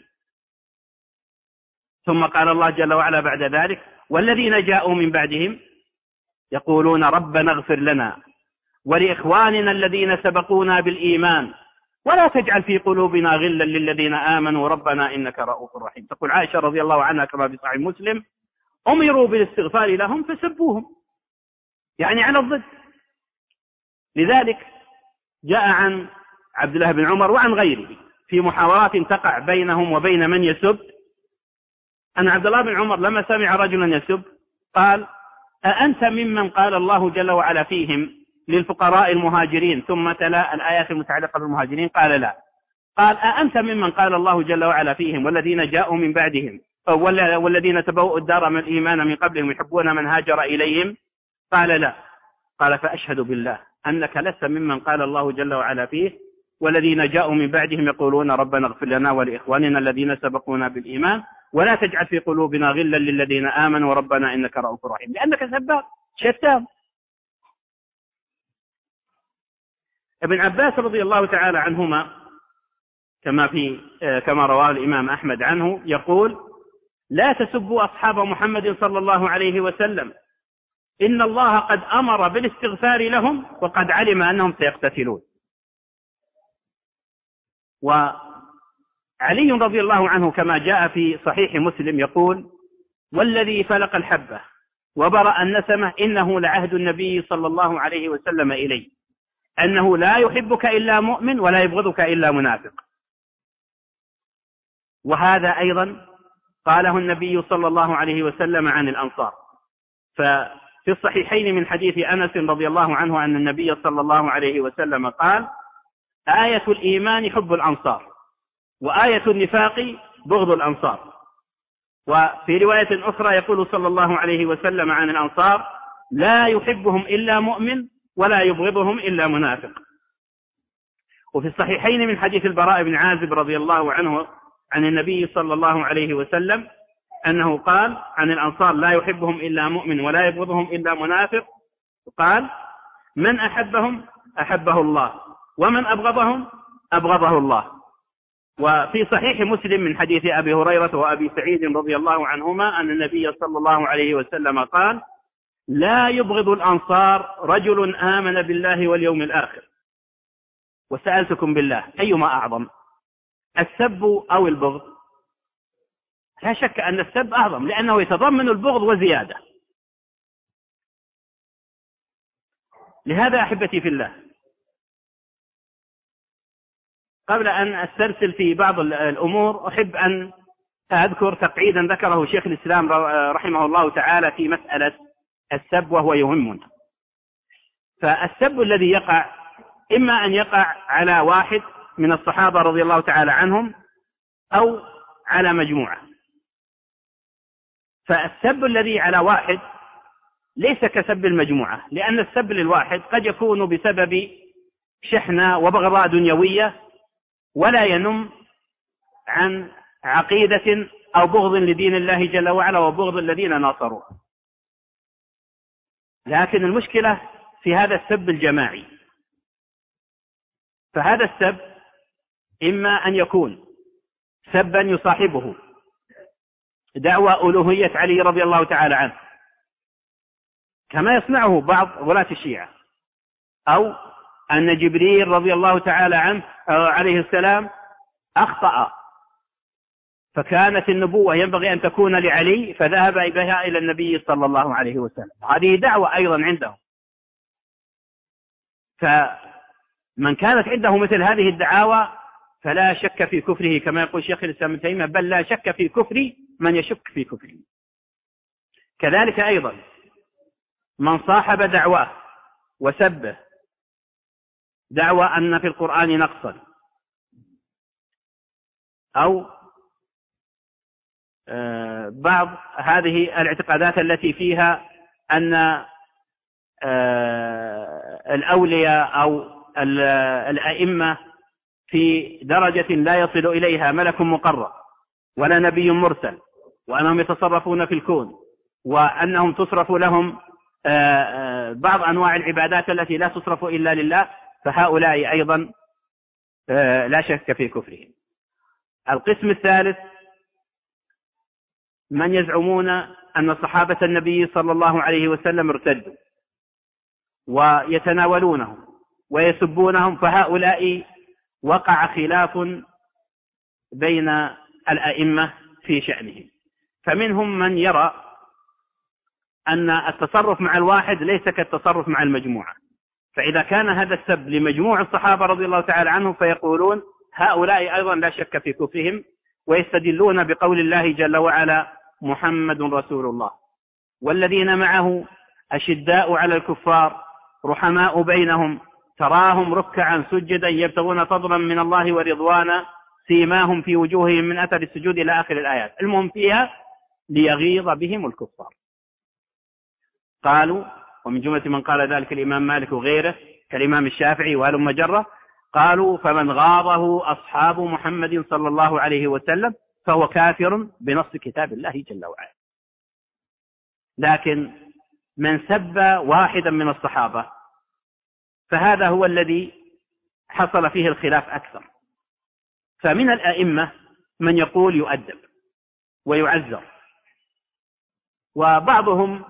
ثم قال الله جل وعلا بعد ذلك: والذين جاءوا من بعدهم يقولون ربنا اغفر لنا ولإخواننا الذين سبقونا بالإيمان ولا تجعل في قلوبنا غلا للذين آمنوا ربنا إنك رؤوف رحيم. تقول عائشة رضي الله عنها كما في صحيح مسلم: أمروا بالاستغفار لهم فسبوهم، يعني على الضد. لذلك جاء عن عبد الله بن عمر وعن غيره في محاورات تقع بينهم وبين من يسب، أن عبد الله بن عمر لما سمع رجلا يسب قال: أأنت ممن قال الله جل وعلا فيهم للفقراء المهاجرين ثم تلا الآيات المتعلقة بالمهاجرين؟ قال: لا. قال: أأنت ممن قال الله جل وعلا فيهم والذين جاءوا من بعدهم والذين تبوؤوا الدار من الإيمان من قبلهم يحبون من هاجر إليهم؟ قال: لا. قال: فأشهد بالله أنك لست ممن قال الله جل وعلا فيه والذين جاءوا من بعدهم يقولون ربنا اغفر لنا ولإخواننا الذين سبقونا بالإيمان ولا تجعل في قلوبنا غلا للذين آمنوا ربنا إنك رؤوف رحيم، لأنك سباب شتام. ابن عباس رضي الله تعالى عنهما كما في كما رواه الإمام أحمد عنه يقول: لا تسبوا أصحاب محمد صلى الله عليه وسلم، إن الله قد أمر بالاستغفار لهم وقد علم أنهم سيقتتلون. وعلي رضي الله عنه كما جاء في صحيح مسلم يقول: والذي فلق الحبة وبرأ النسمة إنه لعهد النبي صلى الله عليه وسلم إليه أنه لا يحبك إلا مؤمن ولا يبغضك إلا منافق. وهذا أيضا قاله النبي صلى الله عليه وسلم عن الأنصار. ففي الصحيحين من حديث أنس رضي الله عنه أن النبي صلى الله عليه وسلم قال: آية الإيمان حب الأنصار وآية النفاق بغض الأنصار. وفي رواية أخرى يقول صلى الله عليه وسلم عن الأنصار: لا يحبهم إلا مؤمن ولا يبغضهم إلا منافق. وفي الصحيحين من حديث البراء بن عازب رضي الله عنه عن النبي صلى الله عليه وسلم أنه قال عن الأنصار: لا يحبهم إلا مؤمن ولا يبغضهم إلا منافق. قال: من أحبهم أحبه الله ومن أبغضهم أبغضه الله. وفي صحيح مسلم من حديث أبي هريرة وأبي سعيد رضي الله عنهما أن النبي صلى الله عليه وسلم قال: لا يبغض الأنصار رجل آمن بالله واليوم الآخر. وسألتكم بالله أيما أعظم، السب أو البغض؟ لا شك أن السب أعظم، لأنه يتضمن البغض وزيادة. لهذا أحبتي في الله، قبل أن أسترسل في بعض الأمور أحب أن أذكر تقعيدا ذكره شيخ الإسلام رحمه الله تعالى في مسألة السب وهو يهمنا. فالسب الذي يقع إما أن يقع على واحد من الصحابة رضي الله تعالى عنهم أو على مجموعة. فالسب الذي على واحد ليس كسب المجموعة، لأن السب للواحد قد يكون بسبب شحنة وبغضاء دنيوية ولا ينم عن عقيدة أو بغض لدين الله جل وعلا وبغض الذين ناصروه. لكن المشكلة في هذا السب الجماعي. فهذا السب إما أن يكون سبا يصاحبه دعوى ألوهية علي رضي الله تعالى عنه كما يصنعه بعض غلاة الشيعة، أو أن جبريل رضي الله تعالى عنه عليه السلام أخطأ فكانت النبوة ينبغي أن تكون لعلي فذهب بها إلى النبي صلى الله عليه وسلم. هذه دعوة أيضا عندهم. فمن كانت عنده مثل هذه الدعاوى فلا شك في كفره كما يقول شيخ الإسلام ابن تيمية، بل لا شك في كفر من يشك في كفره. كذلك أيضا من صاحب دعواه وسبه دعوى أن في القرآن نقصا أو بعض هذه الاعتقادات التي فيها أن الأولياء أو الأئمة في درجة لا يصل إليها ملك مقرب ولا نبي مرسل، وأنهم يتصرفون في الكون، وأنهم تصرف لهم بعض أنواع العبادات التي لا تصرف إلا لله، فهؤلاء أيضا لا شك في كفرهم. القسم الثالث من يزعمون أن صحابة النبي صلى الله عليه وسلم ارتدوا ويتناولونهم ويسبونهم، فهؤلاء وقع خلاف بين الأئمة في شأنهم. فمنهم من يرى أن التصرف مع الواحد ليس كالتصرف مع المجموعة. فإذا كان هذا السب لمجموع الصحابة رضي الله تعالى عنهم فيقولون هؤلاء أيضا لا شك في كفرهم، ويستدلون بقول الله جل وعلا محمد رسول الله والذين معه أشداء على الكفار رحماء بينهم تراهم ركعا سجدا يبتغون فضلا من الله ورضوانا سيماهم في وجوههم من أثر السجود إلى آخر الآيات. المهم فيها ليغيظ بهم الكفار. قالوا، ومن جملة من قال ذلك الإمام مالك وغيره كالإمام الشافعي وهلم جرة، قالوا فمن غاضه أصحاب محمد صلى الله عليه وسلم فهو كافر بنص كتاب الله جل وعلا. لكن من سب واحدا من الصحابة فهذا هو الذي حصل فيه الخلاف أكثر. فمن الأئمة من يقول يؤدب ويعذر، وبعضهم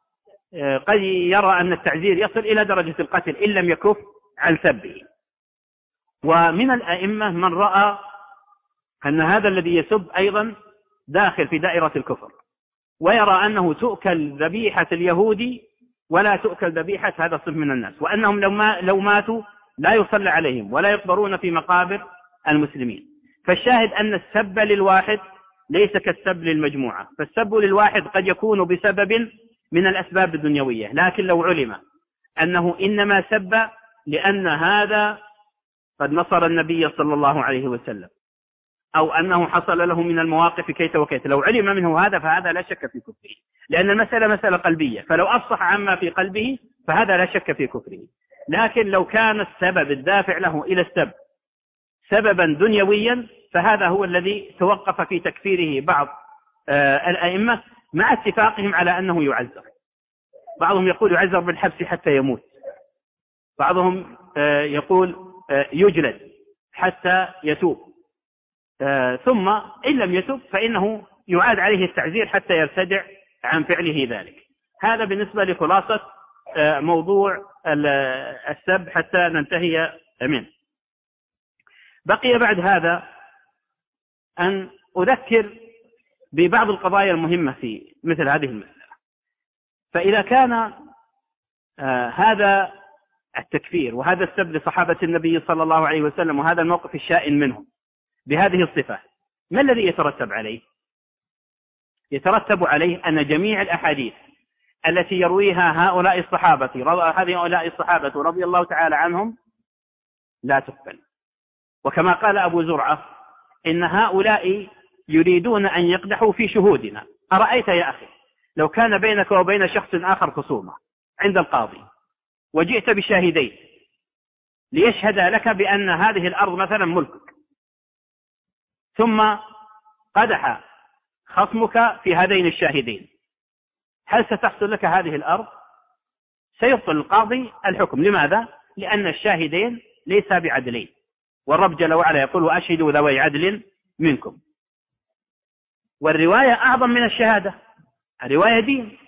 قد يرى أن التعزير يصل إلى درجة القتل إن لم يكف عن سبه. ومن الأئمة من رأى أن هذا الذي يسب أيضا داخل في دائرة الكفر، ويرى أنه تؤكل ذبيحة اليهودي ولا تؤكل ذبيحة هذا الصنف من الناس، وأنهم لو, ما لو ماتوا لا يصلى عليهم ولا يقبرون في مقابر المسلمين. فالشاهد أن السب للواحد ليس كالسب للمجموعة، فالسب للواحد قد يكون بسبب من الأسباب الدنيوية، لكن لو علم أنه إنما سب لأن هذا قد نصر النبي صلى الله عليه وسلم أو أنه حصل له من المواقف كيت وكيت، لو علم منه هذا فهذا لا شك في كفره، لأن المسألة مسألة قلبية، فلو أفصح عما في قلبه فهذا لا شك في كفره. لكن لو كان السبب الدافع له إلى السب سببا دنيويا فهذا هو الذي توقف في تكفيره بعض آه الأئمة، مع اتفاقهم على أنه يعذر. بعضهم يقول يعذر بالحبس حتى يموت، بعضهم آه يقول آه يجلد حتى يتوب، آه ثم إن لم يتوب فإنه يعاد عليه التعزير حتى يرتدع عن فعله ذلك. هذا بالنسبة لخلاصة آه موضوع السب حتى ننتهي منه. بقي بعد هذا أن أذكر ببعض القضايا المهمة في مثل هذه المسألة. فإذا كان آه هذا التكفير وهذا السب لصحابة النبي صلى الله عليه وسلم وهذا الموقف الشائن منهم بهذه الصفة، ما الذي يترتب عليه؟ يترتب عليه أن جميع الأحاديث التي يرويها هؤلاء الصحابة هؤلاء الصحابة رضي الله تعالى عنهم لا تقبل. وكما قال أبو زرعة إن هؤلاء يريدون أن يقدحوا في شهودنا. أرأيت يا أخي لو كان بينك وبين شخص آخر خصومة عند القاضي وجئت بشاهدين ليشهد لك بأن هذه الأرض مثلا ملكك، ثم قدح خصمك في هذين الشاهدين، هل ستحصل لك هذه الأرض؟ سيبطل القاضي الحكم. لماذا؟ لأن الشاهدين ليس بعدلين، والرب جل وعلا يقول وأشهدوا ذوي عدل منكم. والرواية أعظم من الشهادة، الرواية دين.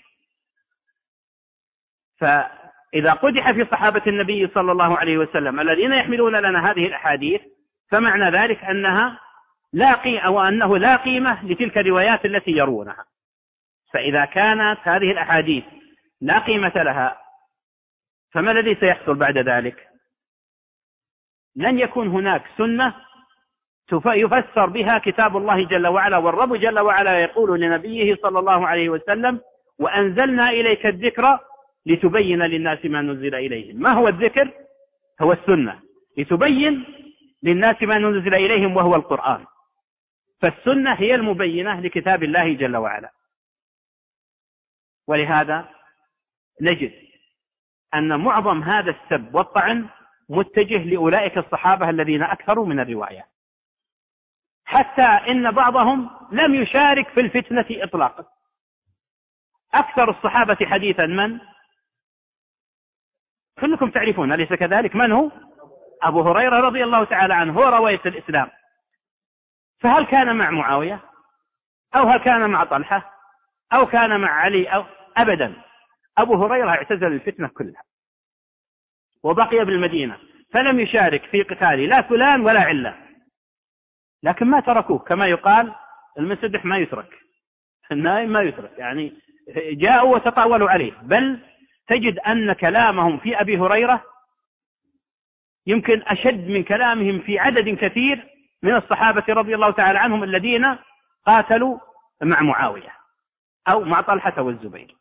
فإذا قدح في صحابة النبي صلى الله عليه وسلم الذين يحملون لنا هذه الأحاديث فمعنى ذلك أنها لا قيمة أو أنه لا قيمة لتلك الروايات التي يرونها. فإذا كانت هذه الأحاديث لا قيمة لها فما الذي سيحصل بعد ذلك؟ لن يكون هناك سنة يفسر بها كتاب الله جل وعلا، والرب جل وعلا يقول لنبيه صلى الله عليه وسلم وأنزلنا إليك الذكر لتبين للناس ما نزل إليهم. ما هو الذكر؟ هو السنة، لتبين للناس ما نزل إليهم وهو القرآن. فالسنة هي المبينة لكتاب الله جل وعلا. ولهذا نجد أن معظم هذا السب والطعن متجه لأولئك الصحابة الذين أكثروا من الرواية، حتى إن بعضهم لم يشارك في الفتنة إطلاقا. أكثر الصحابة حديثا من؟ كلكم تعرفون أليس كذلك؟ من هو؟ أبو هريرة رضي الله تعالى عنه، هو رواية الإسلام. فهل كان مع معاوية أو هل كان مع طلحة أو كان مع علي أو أبدا؟ أبو هريرة اعتزل الفتنة كلها وبقي بالمدينة، فلم يشارك في قتال لا فلان ولا علة، لكن ما تركوه. كما يقال المسدح ما يترك، النائم ما يترك، يعني جاءوا وتطاولوا عليه، بل تجد أن كلامهم في أبي هريرة يمكن أشد من كلامهم في عدد كثير من الصحابة رضي الله تعالى عنهم الذين قاتلوا مع معاوية أو مع طلحة والزبير.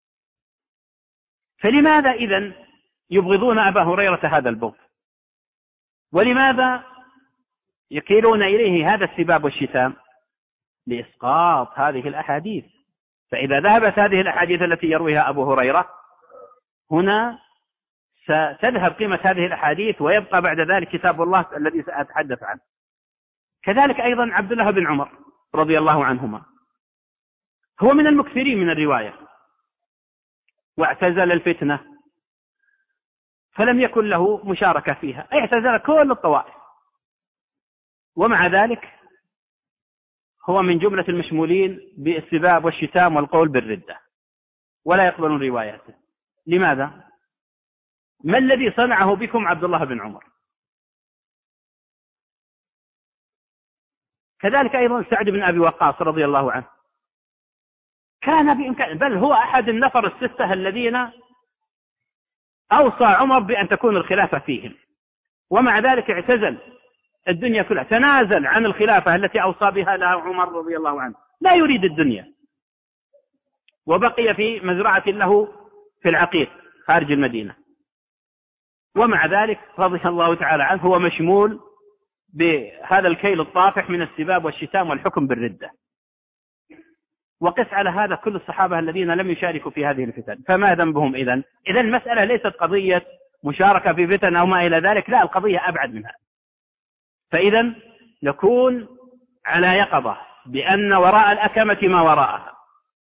فلماذا إذن يبغضون أبا هريرة هذا البغض؟ ولماذا يكيلون إليه هذا السباب والشتام؟ لإسقاط هذه الأحاديث. فإذا ذهبت هذه الأحاديث التي يرويها أبو هريرة هنا ستذهب قيمة هذه الأحاديث، ويبقى بعد ذلك كتاب الله الذي سأتحدث عنه. كذلك أيضا عبد الله بن عمر رضي الله عنهما هو من المكثرين من الرواية، واعتزل الفتنة فلم يكن له مشاركة فيها، أي اعتزل كل الطوائف، ومع ذلك هو من جملة المشمولين بالسباب والشتام والقول بالردة، ولا يقبلون رواياته. لماذا؟ ما الذي صنعه بكم عبد الله بن عمر؟ كذلك أيضا سعد بن أبي وقاص رضي الله عنه كان بإمكان، بل هو أحد النفر الستة الذين أوصى عمر بأن تكون الخلافة فيهم، ومع ذلك اعتزل الدنيا كلها، تنازل عن الخلافة التي أوصى بها لها عمر رضي الله عنه، لا يريد الدنيا، وبقي في مزرعة له في العقيق خارج المدينة، ومع ذلك رضي الله تعالى عنه هو مشمول بهذا الكيل الطافح من السباب والشتام والحكم بالردة. وقس على هذا كل الصحابة الذين لم يشاركوا في هذه الفتن، فما ذنبهم إذن؟ إذن المسألة ليست قضية مشاركة في فتن أو ما إلى ذلك، لا، القضية أبعد منها. فإذا نكون على يقظة بأن وراء الأكمة ما وراءها،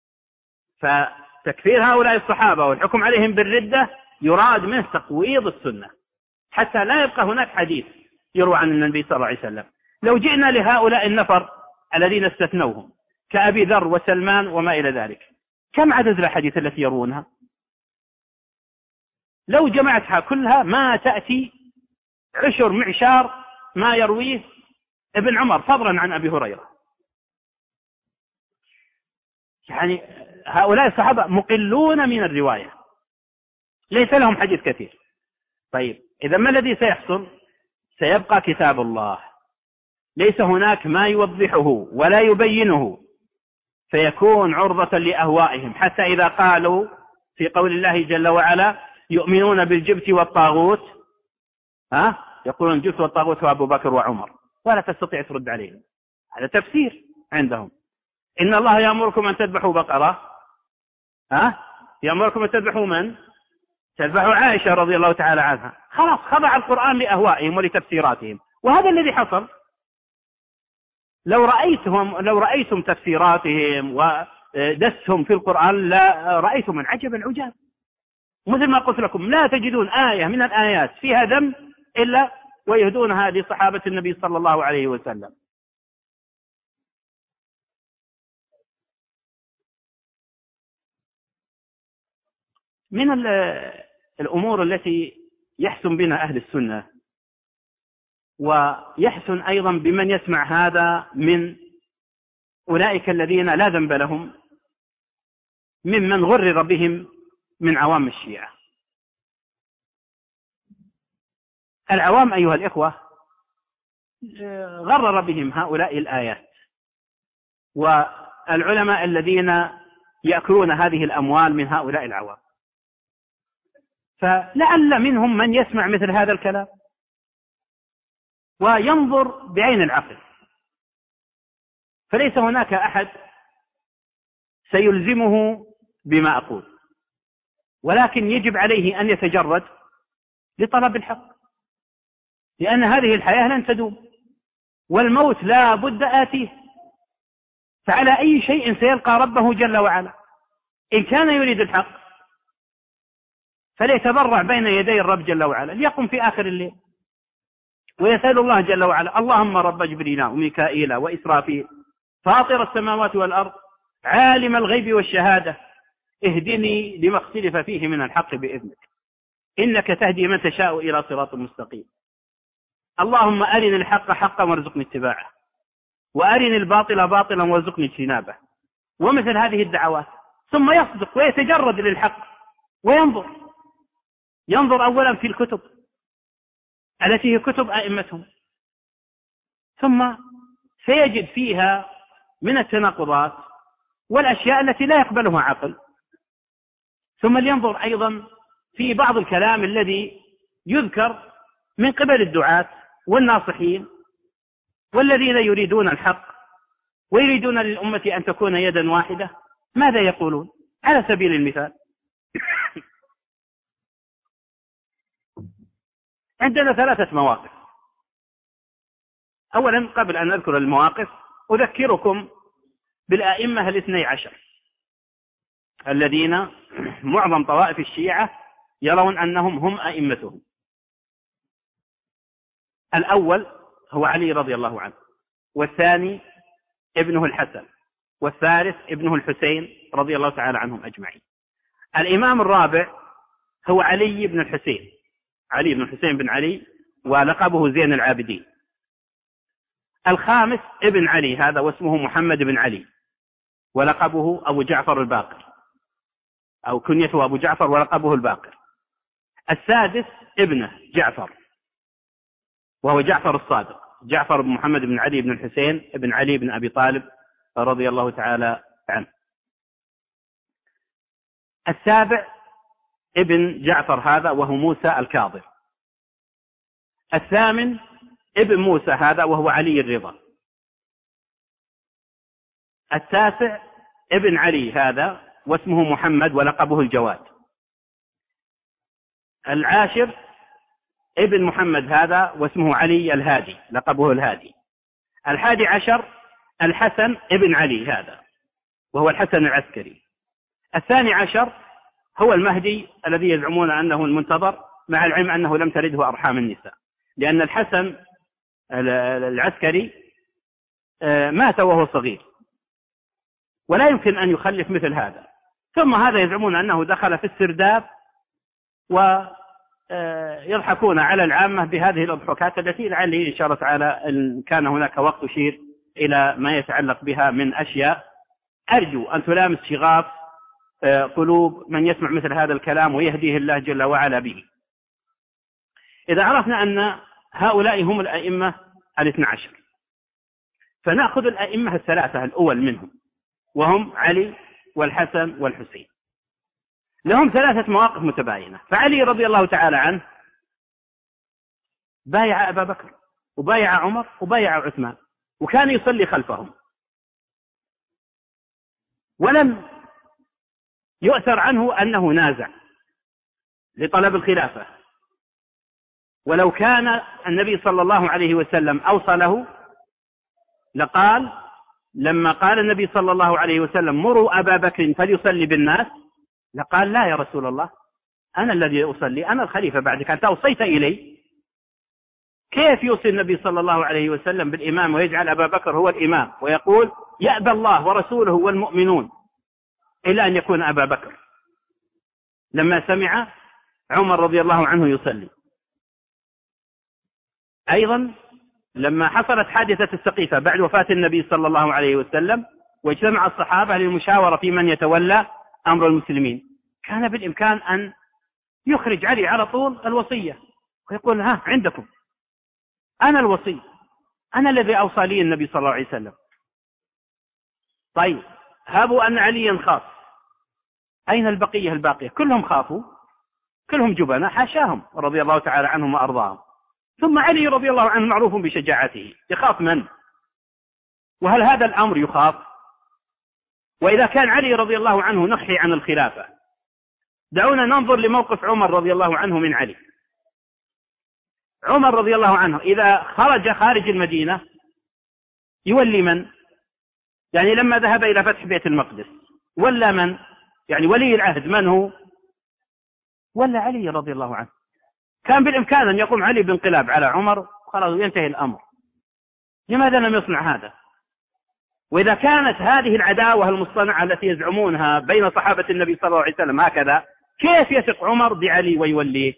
فتكفير هؤلاء الصحابة والحكم عليهم بالردة يراد منه تقويض السنة، حتى لا يبقى هناك حديث يروى عن النبي صلى الله عليه وسلم. لو جئنا لهؤلاء النفر الذين استثنوهم كأبي ذر وسلمان وما إلى ذلك، كم عدد الأحاديث التي يروونها؟ لو جمعتها كلها ما تأتي عشر معشار ما يرويه ابن عمر فضلا عن أبي هريرة. يعني هؤلاء الصحابة مقلون من الرواية، ليس لهم حديث كثير. طيب إذا ما الذي سيحصل؟ سيبقى كتاب الله، ليس هناك ما يوضحه ولا يبينه، فيكون عرضة لأهوائهم، حتى إذا قالوا في قول الله جل وعلا يؤمنون بالجبت والطاغوت، ها يقولون الجبت والطاغوت وأبو بكر وعمر، ولا تستطيع ترد عليهم. هذا تفسير عندهم. إن الله يأمركم أن تذبحوا بقرة، ها يأمركم أن تذبحوا من؟ تذبحوا عائشة رضي الله تعالى عنها. خلاص خضع القرآن لأهوائهم ولتفسيراتهم، وهذا الذي حصل. لو رأيتهم لو رأيتم تفسيراتهم ودسهم في القرآن لا رأيتم من عجب العجاب. مثل ما قلت لكم لا تجدون آية من الآيات فيها ذم إلا ويهدونها لصحابة النبي صلى الله عليه وسلم. من الأمور التي يحسن بنا أهل السنة ويحسن أيضا بمن يسمع هذا من أولئك الذين لا ذنب لهم ممن غرر بهم من عوام الشيعة. العوام أيها الإخوة غرر بهم هؤلاء الآيات، والعلماء الذين يأكلون هذه الأموال من هؤلاء العوام، فلعل منهم من يسمع مثل هذا الكلام وينظر بعين العقل، فليس هناك أحد سيلزمه بما أقول، ولكن يجب عليه أن يتجرد لطلب الحق، لأن هذه الحياة لن تدوم والموت لا بد آتيه، فعلى أي شيء سيلقى ربه جل وعلا. إن كان يريد الحق فليتبرع بين يدي الرب جل وعلا، ليقم في آخر الليل ويسأل الله جل وعلا اللهم رب جبريل وميكائيل وإسرافيل فاطر السماوات والأرض عالم الغيب والشهادة اهدني لما اختلف فيه من الحق بإذنك إنك تهدي من تشاء إلى صراط مستقيم. اللهم أرني الحق حقا وارزقني اتباعه، وأرني الباطل باطلا وارزقني اجتنابه، ومثل هذه الدعوات، ثم يصدق ويتجرد للحق وينظر ينظر أولا في الكتب التي هي كتب أئمتهم، ثم سيجد فيها من التناقضات والأشياء التي لا يقبلها عقل. ثم لينظر أيضا في بعض الكلام الذي يذكر من قبل الدعاة والناصحين والذين يريدون الحق ويريدون للأمة أن تكون يدا واحدة، ماذا يقولون؟ على سبيل المثال عندنا ثلاثة مواقف. أولا قبل أن أذكر المواقف أذكركم بالآئمة الاثني عشر الذين معظم طوائف الشيعة يرون أنهم هم أئمتهم. الأول هو علي رضي الله عنه، والثاني ابنه الحسن، والثالث ابنه الحسين رضي الله تعالى عنهم أجمعين. الإمام الرابع هو علي بن الحسين، علي بن الحسين بن علي، ولقبه زين العابدين. الخامس ابن علي، هذا واسمه محمد بن علي، ولقبه أبو جعفر الباقر، أو كنيته أبو جعفر ولقبه الباقر. السادس ابنه جعفر، وهو جعفر الصادق، جعفر بن محمد بن علي بن الحسين بن علي بن أبي طالب رضي الله تعالى عنه. السابع ابن جعفر هذا وهو موسى الكاظم. الثامن ابن موسى هذا وهو علي الرضا. التاسع ابن علي هذا واسمه محمد ولقبه الجواد. العاشر ابن محمد هذا واسمه علي الهادي، لقبه الهادي. الحادي عشر الحسن ابن علي هذا وهو الحسن العسكري. الثاني عشر هو المهدي الذي يزعمون أنه المنتظر، مع العلم أنه لم ترده أرحام النساء، لأن الحسن العسكري مات وهو صغير ولا يمكن أن يخلف مثل هذا. ثم هذا يزعمون أنه دخل في السرداب ويضحكون على العامة بهذه الأضحكات التي لعلي إن شاء الله تعالى إن كان هناك وقت أشير إلى ما يتعلق بها من أشياء أرجو أن تلامس شغاف قلوب من يسمع مثل هذا الكلام ويهديه الله جل وعلا به. إذا عرفنا أن هؤلاء هم الأئمة الاثنى عشر، فنأخذ الأئمة الثلاثة الأول منهم وهم علي والحسن والحسين. لهم ثلاثة مواقف متباينة. فعلي رضي الله تعالى عنه بايع أبا بكر وبايع عمر وبايع عثمان، وكان يصلي خلفهم، ولم يؤثر عنه أنه نازع لطلب الخلافة. ولو كان النبي صلى الله عليه وسلم أوصله لقال، لما قال النبي صلى الله عليه وسلم مروا أبا بكر فليصلي بالناس، لقال لا يا رسول الله، أنا الذي أصلي، أنا الخليفة بعدك، أنت أوصيت إلي. كيف يوصي النبي صلى الله عليه وسلم بالإمام ويجعل أبا بكر هو الإمام ويقول يأبى الله ورسوله والمؤمنون إلا أن يكون أبا بكر؟ لما سمع عمر رضي الله عنه يصلي. أيضا لما حصلت حادثة السقيفة بعد وفاة النبي صلى الله عليه وسلم واجتمع الصحابة للمشاورة في من يتولى أمر المسلمين، كان بالإمكان أن يخرج علي على طول الوصية ويقول ها عندكم، أنا الوصي، أنا الذي أوصى لي النبي صلى الله عليه وسلم. طيب هابوا أن عليا خاف، أين البقية الباقية؟ كلهم خافوا، كلهم جبناء، حاشاهم رضي الله تعالى عنهم وأرضاهم. ثم علي رضي الله عنه معروف بشجاعته، يخاف من؟ وهل هذا الأمر يخاف؟ وإذا كان علي رضي الله عنه نحي عن الخلافة، دعونا ننظر لموقف عمر رضي الله عنه من علي. عمر رضي الله عنه إذا خرج خارج المدينة يولي من؟ يعني لما ذهب إلى فتح بيت المقدس ولا من؟ يعني ولي العهد من هو؟ ولا علي رضي الله عنه. كان بالإمكان أن يقوم علي بانقلاب على عمر خلاص ينتهي الأمر. لماذا لم يصنع هذا؟ وإذا كانت هذه العداوة المصطنعة التي يزعمونها بين صحابة النبي صلى الله عليه وسلم هكذا، كيف يثق عمر بعلي ويوليه؟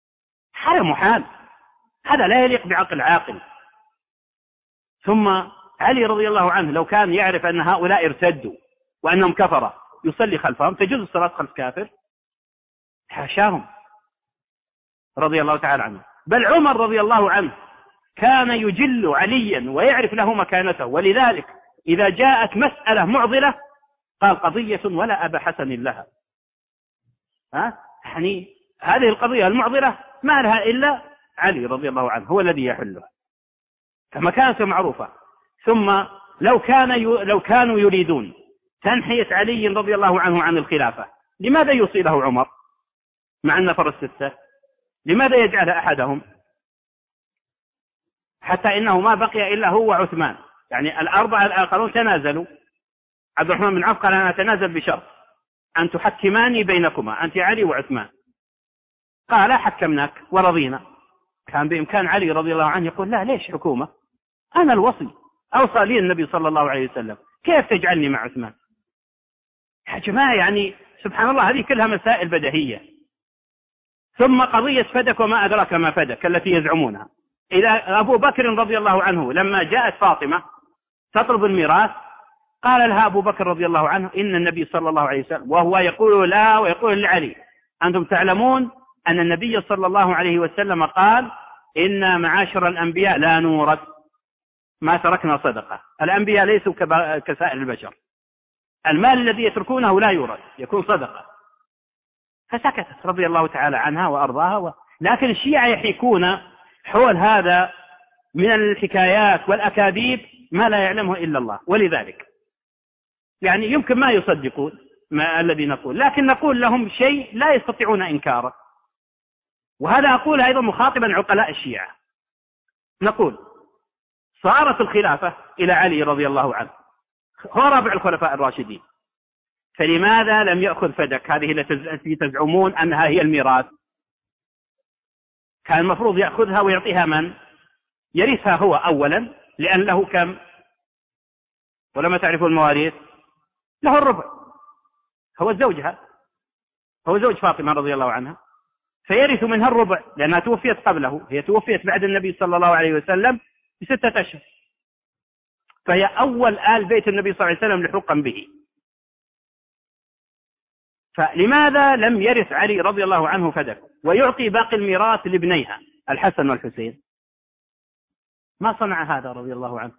هذا محال، هذا لا يليق بعقل عاقل. ثم علي رضي الله عنه لو كان يعرف أن هؤلاء ارتدوا وأنهم كفرة يصلي خلفهم، تجوز الصلاة خلف كافر؟ حاشاهم رضي الله تعالى عنه. بل عمر رضي الله عنه كان يجل عليا ويعرف له مكانته، ولذلك إذا جاءت مسألة معضلة قال قضية ولا أبا حسن لها. ها؟ يعني هذه القضية المعضلة ما لها إلا علي رضي الله عنه هو الذي يحلها، فمكانته معروفة. ثم لو كان ي... لو كانوا يريدون تنحية علي رضي الله عنه عن الخلافة، لماذا يوصي له عمر مع النفر الستة؟ لماذا يجعل أحدهم؟ حتى إنه ما بقي إلا هو وعثمان، يعني الأربعة الآخرون تنازلوا. عبد الرحمن بن عوف قال أنا أتنازل بشرط أن تحكماني بينكما أنت علي وعثمان. قال حكمناك ورضينا. كان بإمكان علي رضي الله عنه يقول لا، ليش حكومة؟ أنا الوصي، أوصى لي النبي صلى الله عليه وسلم، كيف تجعلني مع عثمان؟ يا جماعة يعني سبحان الله، هذه كلها مسائل بديهية. ثم قضية فدك وما أدراك ما فدك التي يزعمونها. إذا أبو بكر رضي الله عنه لما جاءت فاطمة تطلب الميراث قال لها أبو بكر رضي الله عنه إن النبي صلى الله عليه وسلم، وهو يقول لا ويقول لعلي أنتم تعلمون أن النبي صلى الله عليه وسلم قال إن معاشر الأنبياء لا نورث ما تركنا صدقة. الأنبياء ليسوا كسائر البشر، المال الذي يتركونه لا يورث، يكون صدقة. فسكتت رضي الله تعالى عنها وأرضاها و... لكن الشيعة يحيكون حول هذا من الحكايات والأكاذيب ما لا يعلمه إلا الله، ولذلك يعني يمكن ما يصدقون ما الذي نقول، لكن نقول لهم شيء لا يستطيعون إنكاره. وهذا أقول أيضا مخاطبا عقلاء الشيعة، نقول صارت الخلافة إلى علي رضي الله عنه، هو رابع الخلفاء الراشدين، فلماذا لم يأخذ فدك هذه التي تزعمون أنها هي الميراث؟ كان المفروض يأخذها ويعطيها من؟ يرثها هو أولا، لأن له كم؟ ولما تعرفوا المواريث له الربع، هو زوجها، هو زوج فاطمة رضي الله عنها، فيرث منها الربع لأنها توفيت قبله، هي توفيت بعد النبي صلى الله عليه وسلم بستة أشهر، فهي أول آل بيت النبي صلى الله عليه وسلم لحقا به. فلماذا لم يرث علي رضي الله عنه فدك ويعطي باقي الميراث لابنيها الحسن والحسين؟ ما صنع هذا رضي الله عنه.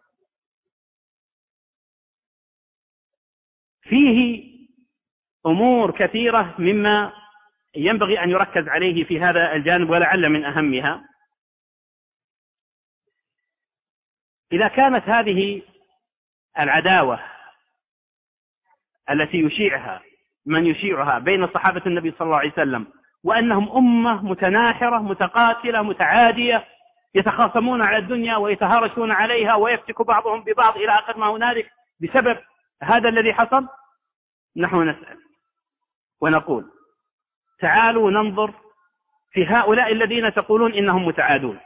فيه أمور كثيرة مما ينبغي أن يركز عليه في هذا الجانب، ولعل من أهمها إذا كانت هذه العداوة التي يشيعها من يشيعها بين صحابة النبي صلى الله عليه وسلم، وأنهم أمة متناحرة متقاتلة متعادية يتخاصمون على الدنيا ويتهارشون عليها ويفتك بعضهم ببعض إلى آخر ما هنالك بسبب هذا الذي حصل، نحن نسأل ونقول تعالوا ننظر في هؤلاء الذين تقولون إنهم متعادون.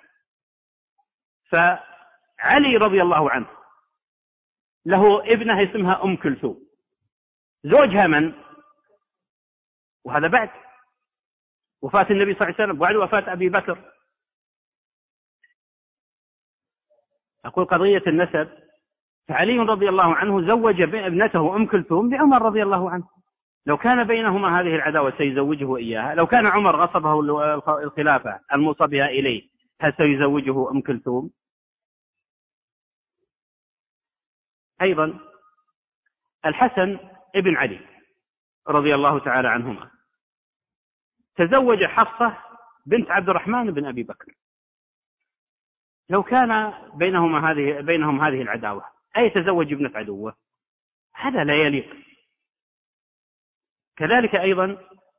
فعلي رضي الله عنه له ابنة اسمها أم كلثوم، زوجها من؟ وهذا بعد وفاة النبي صلى الله عليه وسلم، بعد وفاة أبي بكر. أقول قضية النسب، فعلي رضي الله عنه زوج ابنته أم كلثوم بعمر رضي الله عنه. لو كان بينهما هذه العداوة سيزوجه إياها. لو كان عمر غصبه الخلافة الموصى بها إليه هل سيزوجه أم كلثوم؟ أيضا الحسن ابن علي رضي الله تعالى عنهما تزوج حفصة بنت عبد الرحمن بن أبي بكر. لو كان بينهما هذه بينهم هذه العداوة أي تزوج ابنة عدوه؟ هذا لا يليق. كذلك أيضا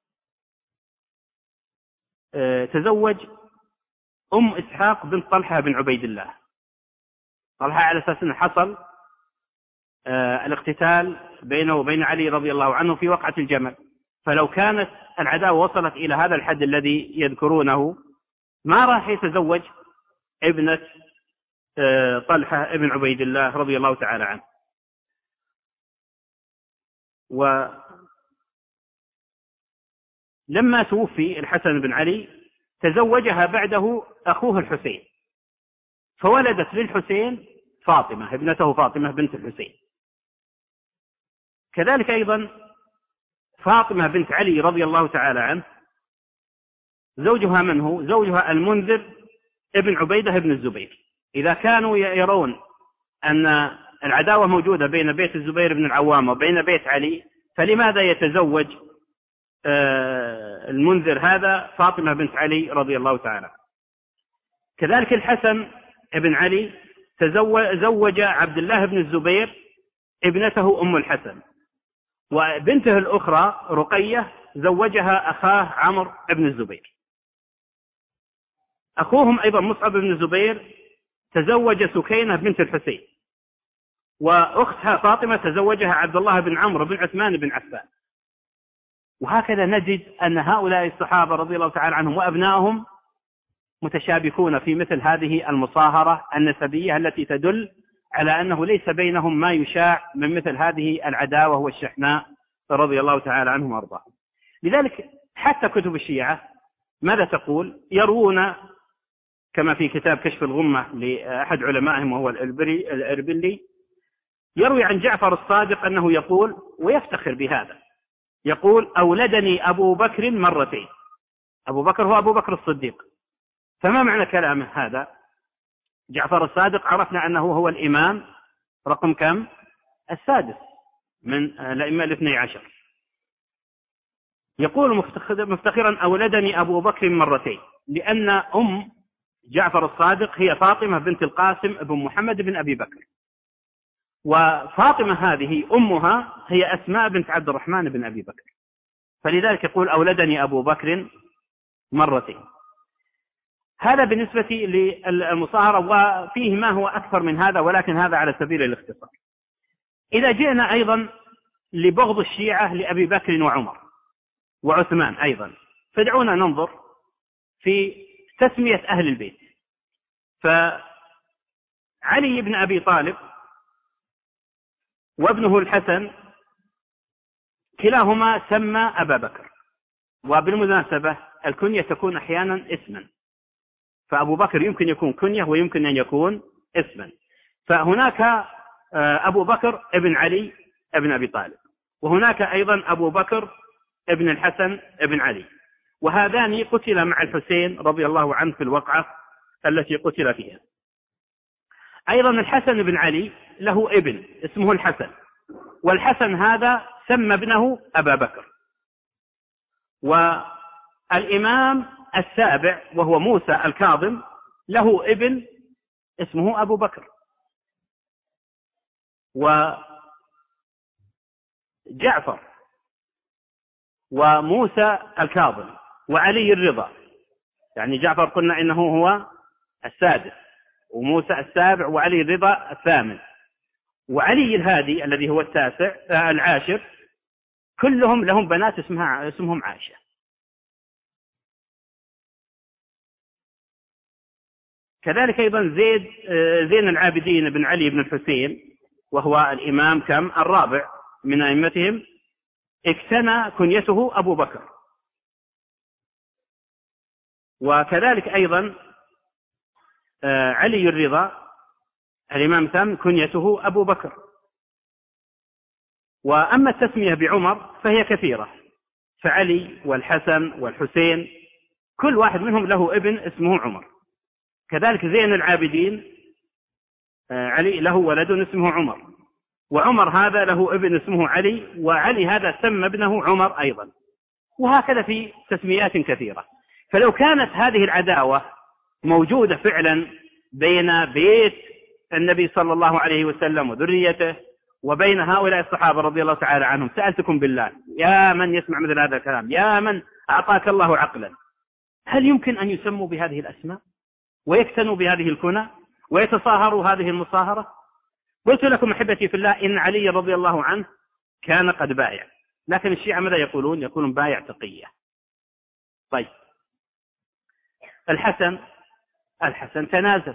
تزوج أم إسحاق بنت طلحة بن عبيد الله. طلحة على أساس أنه حصل الاقتتال بينه وبين علي رضي الله عنه في وقعة الجمل، فلو كانت العداوة وصلت إلى هذا الحد الذي يذكرونه ما راح يتزوج ابنة طلحة بن عبيد الله رضي الله تعالى عنه. ولما توفي الحسن بن علي تزوجها بعده أخوه الحسين، فولدت للحسين فاطمة ابنته فاطمة بنت الحسين. كذلك أيضا فاطمة بنت علي رضي الله تعالى عنه زوجها من هو؟ زوجها المنذر ابن عبيدة ابن الزبير. إذا كانوا يرون أن العداوة موجودة بين بيت الزبير بن العوام وبين بيت علي، فلماذا يتزوج المنذر هذا فاطمة بنت علي رضي الله تعالى. كذلك الحسن ابن علي تزوج عبد الله بن الزبير ابنته أم الحسن، وبنته الأخرى رقية زوجها أخاه عمرو بن الزبير. أخوهم أيضا مصعب بن الزبير تزوج سكينة بنت الحسين، وأختها فاطمة تزوجها عبد الله بن عمرو بن عثمان بن عفان. وهكذا نجد أن هؤلاء الصحابة رضي الله تعالى عنهم وأبنائهم متشابكون في مثل هذه المصاهرة النسبية التي تدل على أنه ليس بينهم ما يشاع من مثل هذه العداوة والشحناء رضي الله تعالى عنهم وأرضاهم. لذلك حتى كتب الشيعة ماذا تقول؟ يروون كما في كتاب كشف الغمة لأحد علمائهم وهو الإربلي، يروي عن جعفر الصادق أنه يقول ويفتخر بهذا، يقول: أولدني أبو بكر مرتين. أبو بكر هو أبو بكر الصديق. فما معنى كلامه هذا؟ جعفر الصادق عرفنا أنه هو الإمام رقم كم؟ السادس من الأئمة الاثني عشر. يقول مفتخرا: أولدني أبو بكر مرتين، لأن أم جعفر الصادق هي فاطمة بنت القاسم بن محمد بن أبي بكر، وفاطمة هذه أمها هي أسماء بنت عبد الرحمن بن أبي بكر، فلذلك يقول: أولدني أبو بكر مرتين. هذا بالنسبة للمصاهرة، وفيه ما هو أكثر من هذا، ولكن هذا على سبيل الاختصار. إذا جئنا أيضا لبغض الشيعة لأبي بكر وعمر وعثمان أيضا، فدعونا ننظر في تسمية أهل البيت. فعلي بن أبي طالب وابنه الحسن كلاهما سمى أبا بكر، وبالمناسبة الكنية تكون أحيانا اسما، فأبو بكر يمكن يكون كنية ويمكن أن يكون اسما. فهناك أبو بكر ابن علي ابن أبي طالب، وهناك أيضا أبو بكر ابن الحسن ابن علي، وهذان قتل مع الحسين رضي الله عنه في الوقعة التي قتل فيها. أيضا الحسن بن علي له ابن اسمه الحسن، والحسن هذا سمى ابنه أبا بكر. والإمام السابع وهو موسى الكاظم له ابن اسمه أبو بكر. وجعفر وموسى الكاظم وعلي الرضا، يعني جعفر قلنا إنه هو السادس، وموسى السابع، وعلي الرضا الثامن، وعلي الهادي الذي هو التاسع العاشر، كلهم لهم بنات اسمها اسمهم عائشة. كذلك أيضا زيد زين العابدين بن علي بن الحسين، وهو الإمام كم الرابع من أئمتهم، اكتنى كنيته أبو بكر. وكذلك أيضا علي الرضا الإمام ثم كنيته أبو بكر. وأما التسمية بعمر فهي كثيرة، فعلي والحسن والحسين كل واحد منهم له ابن اسمه عمر. كذلك زين العابدين علي له ولد اسمه عمر، وعمر هذا له ابن اسمه علي، وعلي هذا سمى ابنه عمر أيضا، وهكذا في تسميات كثيرة. فلو كانت هذه العداوة موجودة فعلا بين بيت النبي صلى الله عليه وسلم وذريته وبين هؤلاء الصحابة رضي الله تعالى عنهم، سألتكم بالله يا من يسمع مثل هذا الكلام، يا من أعطاك الله عقلا، هل يمكن أن يسموا بهذه الأسماء ويكتنوا بهذه الكنى ويتصاهروا هذه المصاهرة؟ قلت لكم أحبتي في الله إن علي رضي الله عنه كان قد بايع، لكن الشيعة ماذا يقولون؟ يقولون بايع تقية. طيب الحسن الحسن تنازل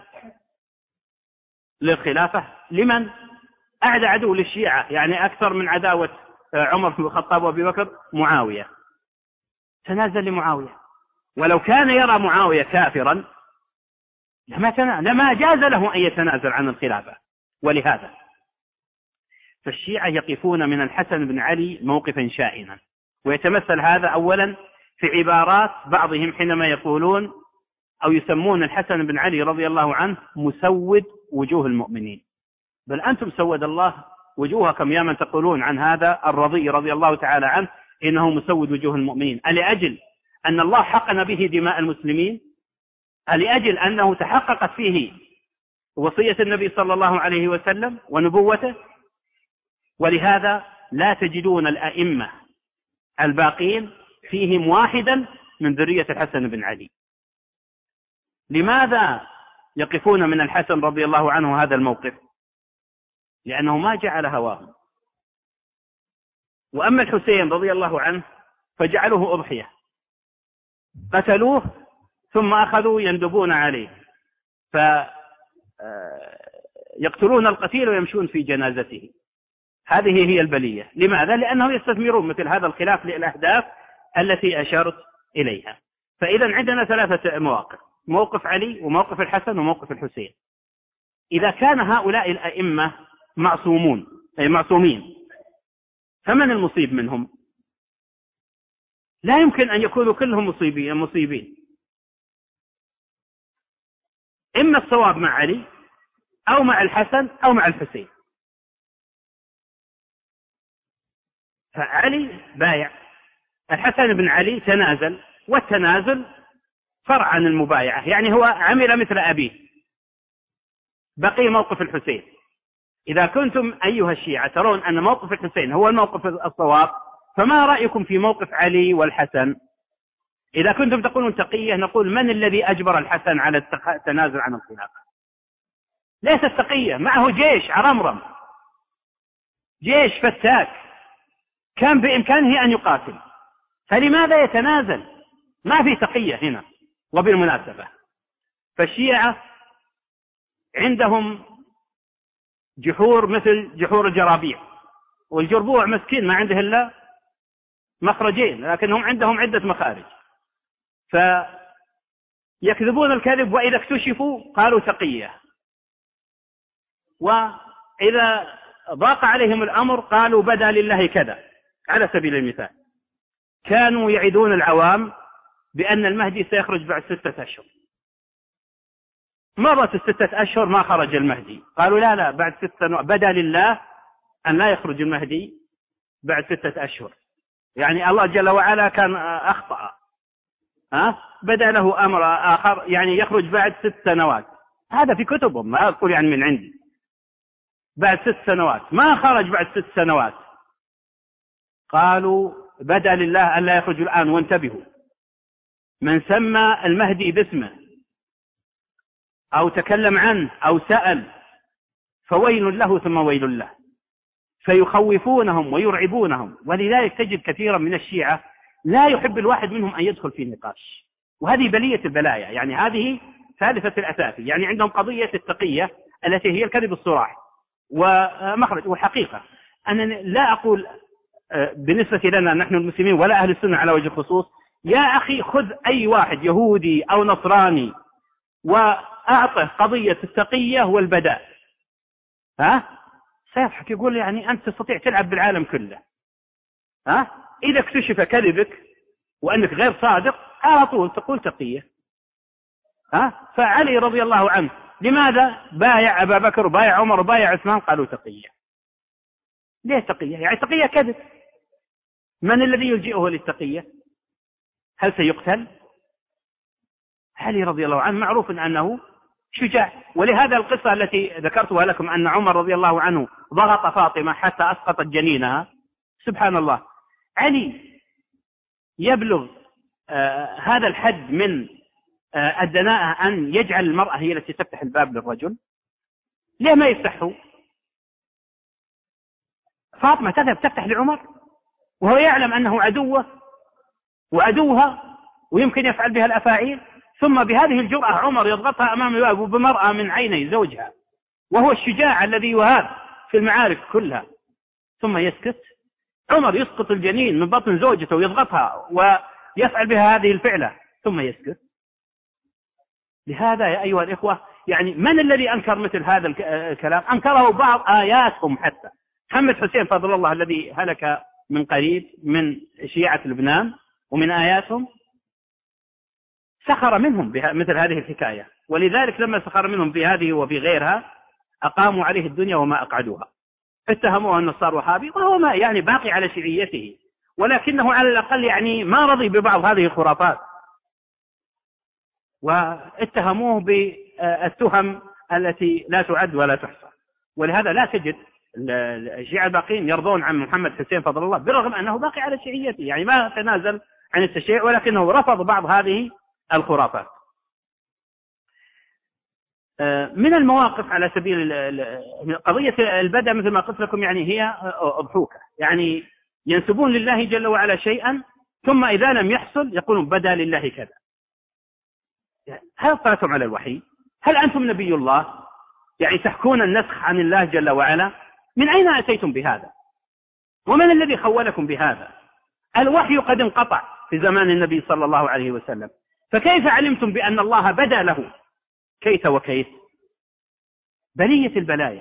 للخلافة لمن؟ أعدى عدو للشيعة، يعني أكثر من عداوة عمر بن الخطاب وأبي بكر، معاوية، تنازل لمعاوية. ولو كان يرى معاوية كافرا لما لما جاز له أن يتنازل عن الخلافة، ولهذا فالشيعة يقفون من الحسن بن علي موقفا شائنا، ويتمثل هذا أولا في عبارات بعضهم حينما يقولون أو يسمون الحسن بن علي رضي الله عنه مسود وجوه المؤمنين. بل أنتم سود الله وجوهكم يا من تقولون عن هذا الرضي رضي الله تعالى عنه إنه مسود وجوه المؤمنين، ألأجل أن الله حقن به دماء المسلمين؟ ألأجل أنه تحققت فيه وصية النبي صلى الله عليه وسلم ونبوته؟ ولهذا لا تجدون الأئمة الباقين فيهم واحدا من ذرية الحسن بن علي. لماذا يقفون من الحسن رضي الله عنه هذا الموقف؟ لأنه ما جعل هواه. وأما الحسين رضي الله عنه فجعلوه أضحية، قتلوه ثم أخذوا يندبون عليه، فيقتلون القتيل ويمشون في جنازته. هذه هي البلية. لماذا؟ لأنهم يستثمرون مثل هذا الخلاف للأهداف التي أشرت إليها. فإذا عندنا ثلاثة مواقف: موقف علي وموقف الحسن وموقف الحسين. إذا كان هؤلاء الأئمة معصومون أي معصومين، فمن المصيب منهم؟ لا يمكن أن يكونوا كلهم مصيبين مصيبين. إما الصواب مع علي أو مع الحسن أو مع الحسين. فعلي بايع، الحسن بن علي تنازل، والتنازل فرع عن المبايعة، يعني هو عمل مثل أبيه. بقي موقف الحسين. إذا كنتم أيها الشيعة ترون أن موقف الحسين هو الموقف الصواب، فما رأيكم في موقف علي والحسن؟ إذا كنتم تقولون تقية، نقول من الذي أجبر الحسن على التنازل عن الخلافة؟ ليس التقية، معه جيش عرمرم، جيش فتاك، كان بإمكانه أن يقاتل، فلماذا يتنازل؟ ما في تقية هنا. وبالمناسبة فالشيعة عندهم جحور مثل جحور الجرابيع، والجربوع مسكين ما عنده إلا مخرجين، لكنهم عندهم عدة مخارج، فيكذبون الكذب، وإذا اكتشفوا قالوا تقية، وإذا ضاق عليهم الأمر قالوا بدا لله كذا. على سبيل المثال كانوا يعدون العوام بأن المهدي سيخرج بعد ستة أشهر. مرت الستة أشهر ما خرج المهدي، قالوا لا لا بعد ستة نوع. بدا لله أن لا يخرج المهدي بعد ستة أشهر، يعني الله جل وعلا كان أخطأ، ها بدا له أمر آخر، يعني يخرج بعد ست سنوات. هذا في كتبهم، ما أقول يعني من عندي. بعد ست سنوات ما خرج، بعد ست سنوات قالوا بدا لله أن لا يخرج الآن. وانتبهوا، من سمى المهدي باسمه أو تكلم عنه أو سأل فويل له ثم ويل له، فيخوفونهم ويرعبونهم. ولذلك تجد كثيرا من الشيعة لا يحب الواحد منهم أن يدخل في نقاش، وهذه بلية البلايا. يعني هذه ثالثة الأساسي. يعني عندهم قضية التقية التي هي الكذب الصراح ومخرج. والحقيقة أنا لا أقول بالنسبة لنا نحن المسلمين ولا أهل السنة على وجه الخصوص، يا أخي خذ أي واحد يهودي أو نصراني وأعطه قضية التقية والبداء، ها سيضحك يقول يعني أنت تستطيع تلعب بالعالم كله. ها إذا اكتشف كذبك وأنك غير صادق على طول تقول تقية. ها فعلي رضي الله عنه لماذا بايع أبا بكر وبايع عمر وبايع عثمان؟ قالوا تقية. ليه تقية؟ يعني تقية كذب. من الذي يلجئه للتقية؟ هل سيقتل؟ علي رضي الله عنه معروف أنه شجاع. ولهذا القصة التي ذكرتها لكم أن عمر رضي الله عنه ضغط فاطمة حتى أسقطت جنينها، سبحان الله، علي يبلغ آه هذا الحد من آه الدناءة أن يجعل المرأة هي التي تفتح الباب للرجل. ليه ما يفتحه؟ فاطمة تذهب تفتح لعمر وهو يعلم أنه عدوه وعدوها ويمكن يفعل بها الأفاعيل، ثم بهذه الجرأة عمر يضغطها أمام الباب وبمرأة من عيني زوجها، وهو الشجاع الذي يهاب في المعارك كلها، ثم يسكت. عمر يسقط الجنين من بطن زوجته ويضغطها ويفعل بها هذه الفعلة ثم يسكت. لهذا يا أيها الإخوة يعني من الذي أنكر مثل هذا الكلام؟ أنكره بعض آياتهم حتى. محمد حسين فضل الله الذي هلك من قريب من شيعة لبنان ومن آياتهم سخر منهم مثل هذه الحكاية، ولذلك لما سخر منهم في هذه وفي غيرها أقاموا عليه الدنيا وما أقعدوها، اتهموه أنه صار وهابي وهو ما يعني باقي على شيعيته، ولكنه على الأقل يعني ما رضي ببعض هذه الخرافات، واتهموه بالتهم التي لا تعد ولا تحصى. ولهذا لا تجد الشيعة الباقين يرضون عن محمد حسين فضل الله بالرغم أنه باقي على شيعيته، يعني ما تنازل عن التشيع ولكنه رفض بعض هذه الخرافات. من المواقف على سبيل قضية البدء مثل ما قلت لكم يعني هي أضحوكة، يعني ينسبون لله جل وعلا شيئا ثم إذا لم يحصل يقولون بدا لله كذا. هل اطلعتم على الوحي؟ هل أنتم نبي الله؟ يعني تحكون النسخ عن الله جل وعلا؟ من أين أتيتم بهذا؟ ومن الذي خولكم بهذا؟ الوحي قد انقطع في زمان النبي صلى الله عليه وسلم، فكيف علمتم بأن الله بدا له؟ كيت وكيت، بلية البلايا.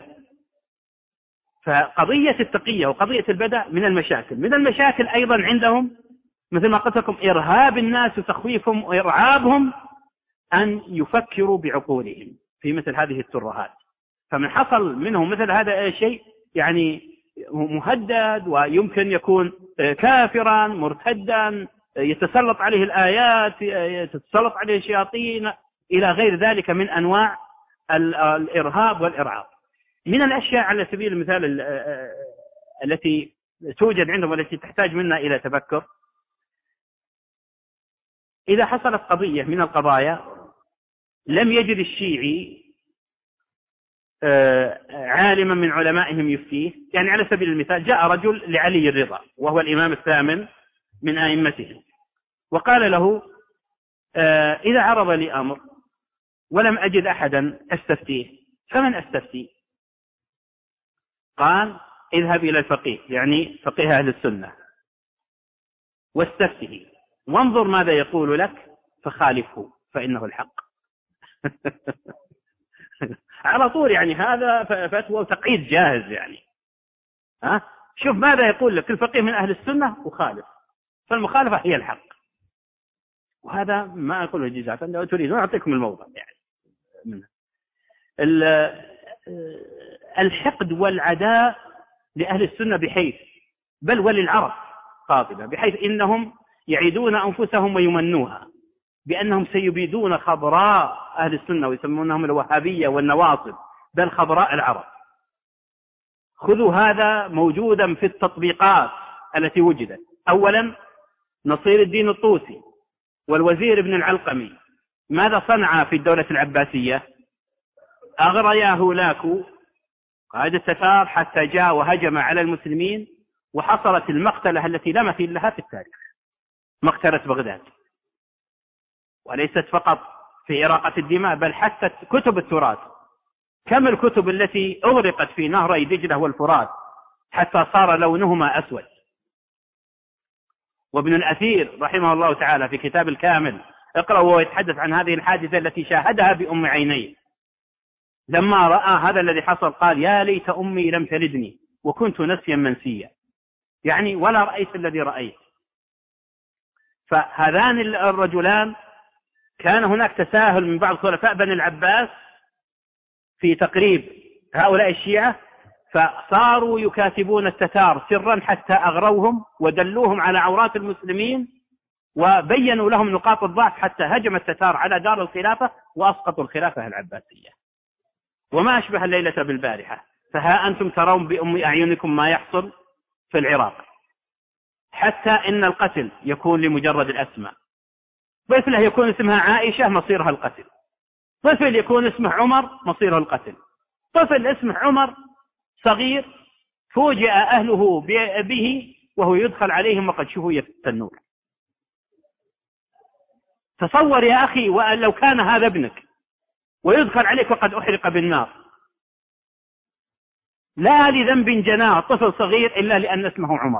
فقضية التقية وقضية البدء من المشاكل. من المشاكل أيضا عندهم مثل ما قلت لكم إرهاب الناس وتخويفهم وإرعابهم أن يفكروا بعقولهم في مثل هذه الترهات. فمن حصل منهم مثل هذا الشيء يعني مهدد ويمكن يكون كافرا مرتدا يتسلط عليه الآيات يتسلط عليه الشياطين إلى غير ذلك من أنواع الإرهاب والإرعاب. من الأشياء على سبيل المثال التي توجد عندهم والتي تحتاج منا إلى تفكر، إذا حصلت قضية من القضايا لم يجد الشيعي عالما من علمائهم يفتيه، يعني على سبيل المثال جاء رجل لعلي الرضا وهو الإمام الثامن من أئمتهم وقال له إذا عرض لي أمر ولم أجد أحدا أستفتيه فمن أستفتي؟ قال اذهب إلى الفقيه، يعني فقيه أهل السنة، واستفته وانظر ماذا يقول لك فخالفه فإنه الحق. على طول يعني هذا فتوى وتقييد جاهز، يعني ها شوف ماذا يقول لك الفقيه من أهل السنة وخالف، فالمخالفة هي الحق. وهذا ما أقوله جزاء، لو تريدون أعطيكم الموضع. يعني الحقد والعداء لأهل السنة بحيث بل وللعرب قاطبة، بحيث إنهم يعيدون أنفسهم ويمنوها بأنهم سيبيدون خضراء أهل السنة ويسمونهم الوهابية والنواصب، بل خضراء العرب. خذوا هذا موجودا في التطبيقات التي وجدت. أولا نصير الدين الطوسي والوزير ابن العلقمي ماذا صنع في الدولة العباسية؟ أغريا هولاكو قائد التتار حتى جاء وهجم على المسلمين وحصلت المقتلة التي لا مثيل لها في التاريخ، مقتلة بغداد. وليست فقط في إراقة الدماء بل حتى كتب التراث، كم الكتب التي أغرقت في نهري دجلة والفرات حتى صار لونهما أسود. وابن الأثير رحمه الله تعالى في كتاب الكامل اقرأ وهو يتحدث عن هذه الحادثة التي شاهدها بأم عينيه، لما رأى هذا الذي حصل قال يا ليت أمي لم تلدني وكنت نسيا منسيا، يعني ولا رأيت الذي رأيت. فهذان الرجلان كان هناك تساهل من بعض خلفاء بني العباس في تقريب هؤلاء الشيعة، فصاروا يكاتبون التتار سرا حتى أغروهم ودلوهم على عورات المسلمين وبينوا لهم نقاط الضعف حتى هجم التتار على دار الخلافة وأسقطوا الخلافة العباسية. وما أشبه الليلة بالبارحة، فها أنتم ترون بأم أعينكم ما يحصل في العراق، حتى إن القتل يكون لمجرد الأسماء. طفلة يكون اسمها عائشة مصيرها القتل، طفل يكون اسمه عمر مصيره القتل، طفل اسمه عمر صغير فوجئ أهله به وهو يدخل عليهم وقد شوي في التنور. تصور يا أخي وأن لو كان هذا ابنك ويدخل عليك وقد أحرق بالنار، لا لذنب جناه طفل صغير إلا لأن اسمه عمر.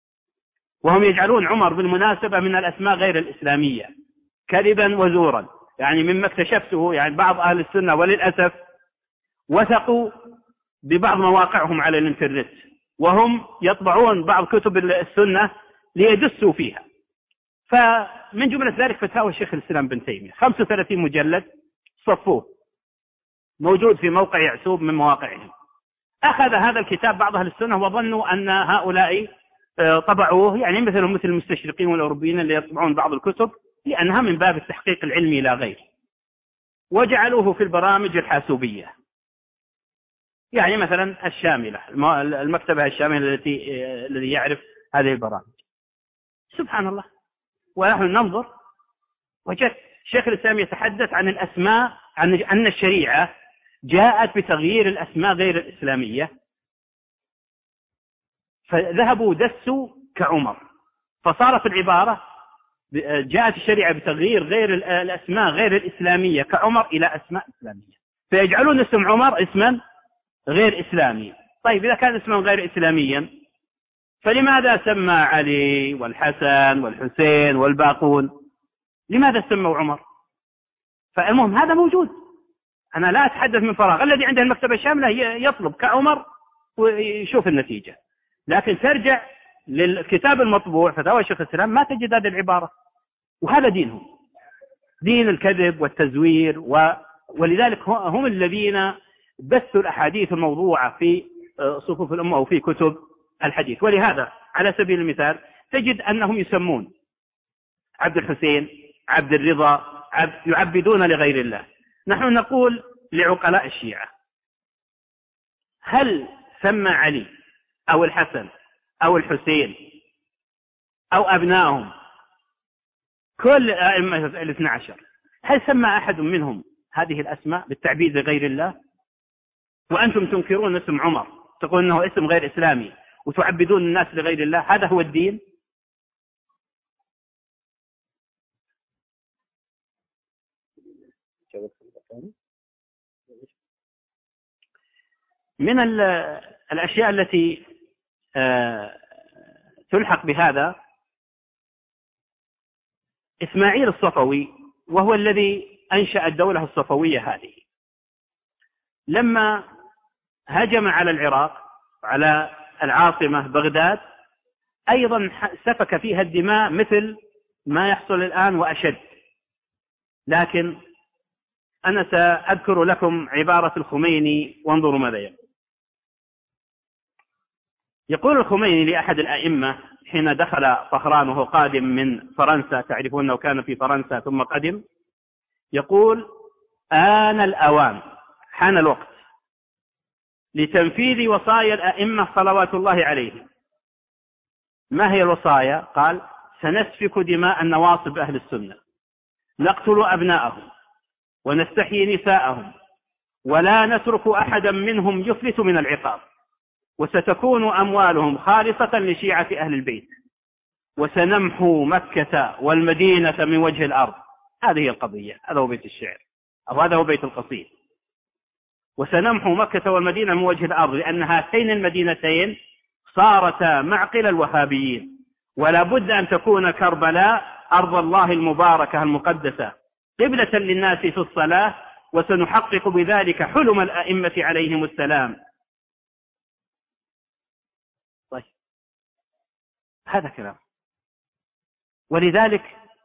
وهم يجعلون عمر بالمناسبة من الأسماء غير الإسلامية كذبا وزورا، يعني مما اكتشفته يعني بعض أهل السنة وللأسف وثقوا ببعض مواقعهم على الإنترنت، وهم يطبعون بعض كتب السنة ليدسوا فيها. فمن جملة ذلك فتاوى الشيخ الإسلام بن تيمية خمسة وثلاثين مجلد صفوه، موجود في موقع يعسوب من مواقعهم. أخذ هذا الكتاب بعض أهل السنة وظنوا أن هؤلاء طبعوه، يعني مثلهم مثل المستشرقين والأوروبيين اللي يطبعون بعض الكتب لأنها من باب التحقيق العلمي لا غير، وجعلوه في البرامج الحاسوبية، يعني مثلا الشاملة، المكتبة الشاملة التي الذي يعرف هذه البرامج. سبحان الله. ونحن ننظر وجدت شيخ الإسلام يتحدث عن الأسماء، عن أن الشريعة جاءت بتغيير الأسماء غير الإسلامية، فذهبوا دسوا كعمر، فصارت العبارة جاءت الشريعة بتغيير غير الأسماء غير الإسلامية كعمر إلى أسماء إسلامية، فيجعلون اسم عمر اسما غير إسلامي. طيب إذا كان اسما غير إسلاميا فلماذا سمى علي والحسن والحسين والباقون؟ لماذا سموا عمر؟ فالمهم هذا موجود، أنا لا أتحدث من فراغ، الذي عنده المكتبة الشاملة يطلب كعمر ويشوف النتيجة. لكن ترجع للكتاب المطبوع فتاوى شيخ الإسلام ما تجد هذه العبارة، وهذا دينهم، دين الكذب والتزوير و... ولذلك هم الذين بثوا الأحاديث الموضوعة في صفوف الأمة وفي كتب الحديث. ولهذا على سبيل المثال تجد أنهم يسمون عبد الحسين، عبد الرضا، عبد يعبدون لغير الله. نحن نقول لعقلاء الشيعة هل سمى علي أو الحسن أو الحسين أو أبنائهم كل الأئمة الاثنى عشر، هل سمى أحد منهم هذه الأسماء بالتعبيد لغير الله؟ وأنتم تنكرون اسم عمر، تقول أنه اسم غير إسلامي وتعبدون الناس لغير الله، هذا هو الدين؟ من الأشياء التي تلحق بهذا إسماعيل الصفوي، وهو الذي أنشأ الدولة الصفوية هذه، لما هجم على العراق على العاصمة بغداد أيضا سفك فيها الدماء مثل ما يحصل الآن وأشد. لكن أنا سأذكر لكم عبارة الخميني وانظروا ماذا يقول. يقول الخميني لأحد الأئمة حين دخل طهران وهو قادم من فرنسا، تعرفون أنه كان في فرنسا ثم قدم، يقول: آن الأوان، حان الوقت لتنفيذ وصايا الأئمة صلوات الله عليهم. ما هي الوصايا؟ قال: سنسفك دماء النواصب أهل السنة، نقتل أبناءهم ونستحيي نساءهم، ولا نترك أحدا منهم يفلت من العقاب، وستكون أموالهم خالصة لشيعة أهل البيت، وسنمحو مكة والمدينة من وجه الأرض. هذه هي القضية، هذا هو بيت الشعر أو هذا هو بيت القصيد. وسنمحو مكة والمدينة من وجه الأرض، لأن هاتين المدينتين صارتا معقل الوهابيين، ولا بد أن تكون كربلاء أرض الله المباركة المقدسة قبلة للناس في الصلاة، وسنحقق بذلك حلم الأئمة عليهم السلام. طيب هذا كلام. ولذلك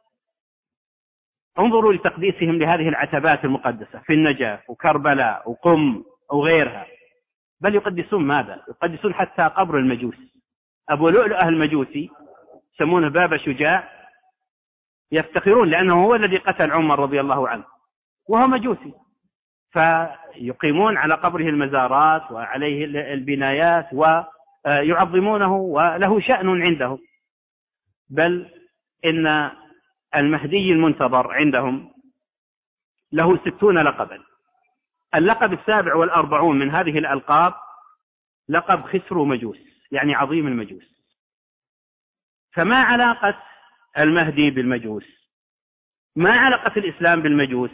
انظروا لتقديسهم لهذه العتبات المقدسة في النجف وكربلاء وقم وغيرها، بل يقدسون ماذا؟ يقدسون حتى قبر المجوس. أبو لؤلؤة المجوسي يسمونه باب شجاع، يفتخرون لأنه هو الذي قتل عمر رضي الله عنه وهو مجوسي، فيقيمون على قبره المزارات وعليه البنايات ويعظمونه وله شأن عندهم. بل إن المهدي المنتظر عندهم له ستون لقبا. اللقب السابع والأربعون من هذه الألقاب لقب خسرو مجوس، يعني عظيم المجوس. فما علاقة المهدي بالمجوس؟ ما علاقة الإسلام بالمجوس؟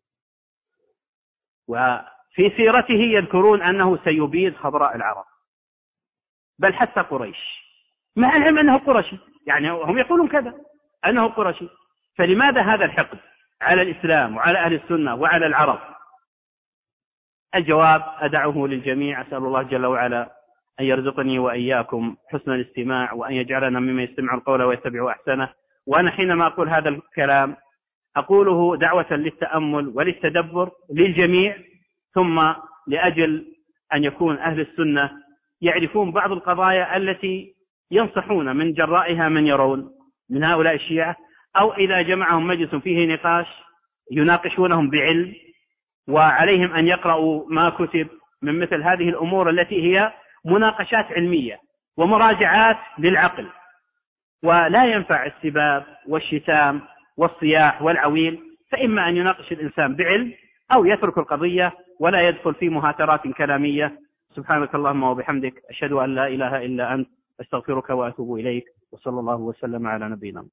وفي سيرته يذكرون أنه سيبيد خضراء العرب، بل حتى قريش، مع العلم أنه قرشي، يعني هم يقولون كذا أنه قرشي. فلماذا هذا الحقد؟ على الإسلام وعلى أهل السنة وعلى العرب؟ الجواب أدعه للجميع. أسأل الله جل وعلا أن يرزقني وإياكم حسن الاستماع، وأن يجعلنا ممن يستمع القول ويتبع أحسنه. وأنا حينما أقول هذا الكلام أقوله دعوة للتأمل وللتدبر للجميع، ثم لأجل أن يكون أهل السنة يعرفون بعض القضايا التي ينصحون من جرائها من يرون من هؤلاء الشيعة، أو إذا جمعهم مجلس فيه نقاش يناقشونهم بعلم، وعليهم أن يقرأوا ما كتب من مثل هذه الأمور التي هي مناقشات علمية ومراجعات للعقل. ولا ينفع السباب والشتام والصياح والعويل، فإما أن يناقش الإنسان بعلم أو يترك القضية ولا يدخل في مهاترات كلامية. سبحانك اللهم وبحمدك، أشهد أن لا إله إلا أنت، أستغفرك وأتوب إليك، وصلى الله وسلم على نبينا.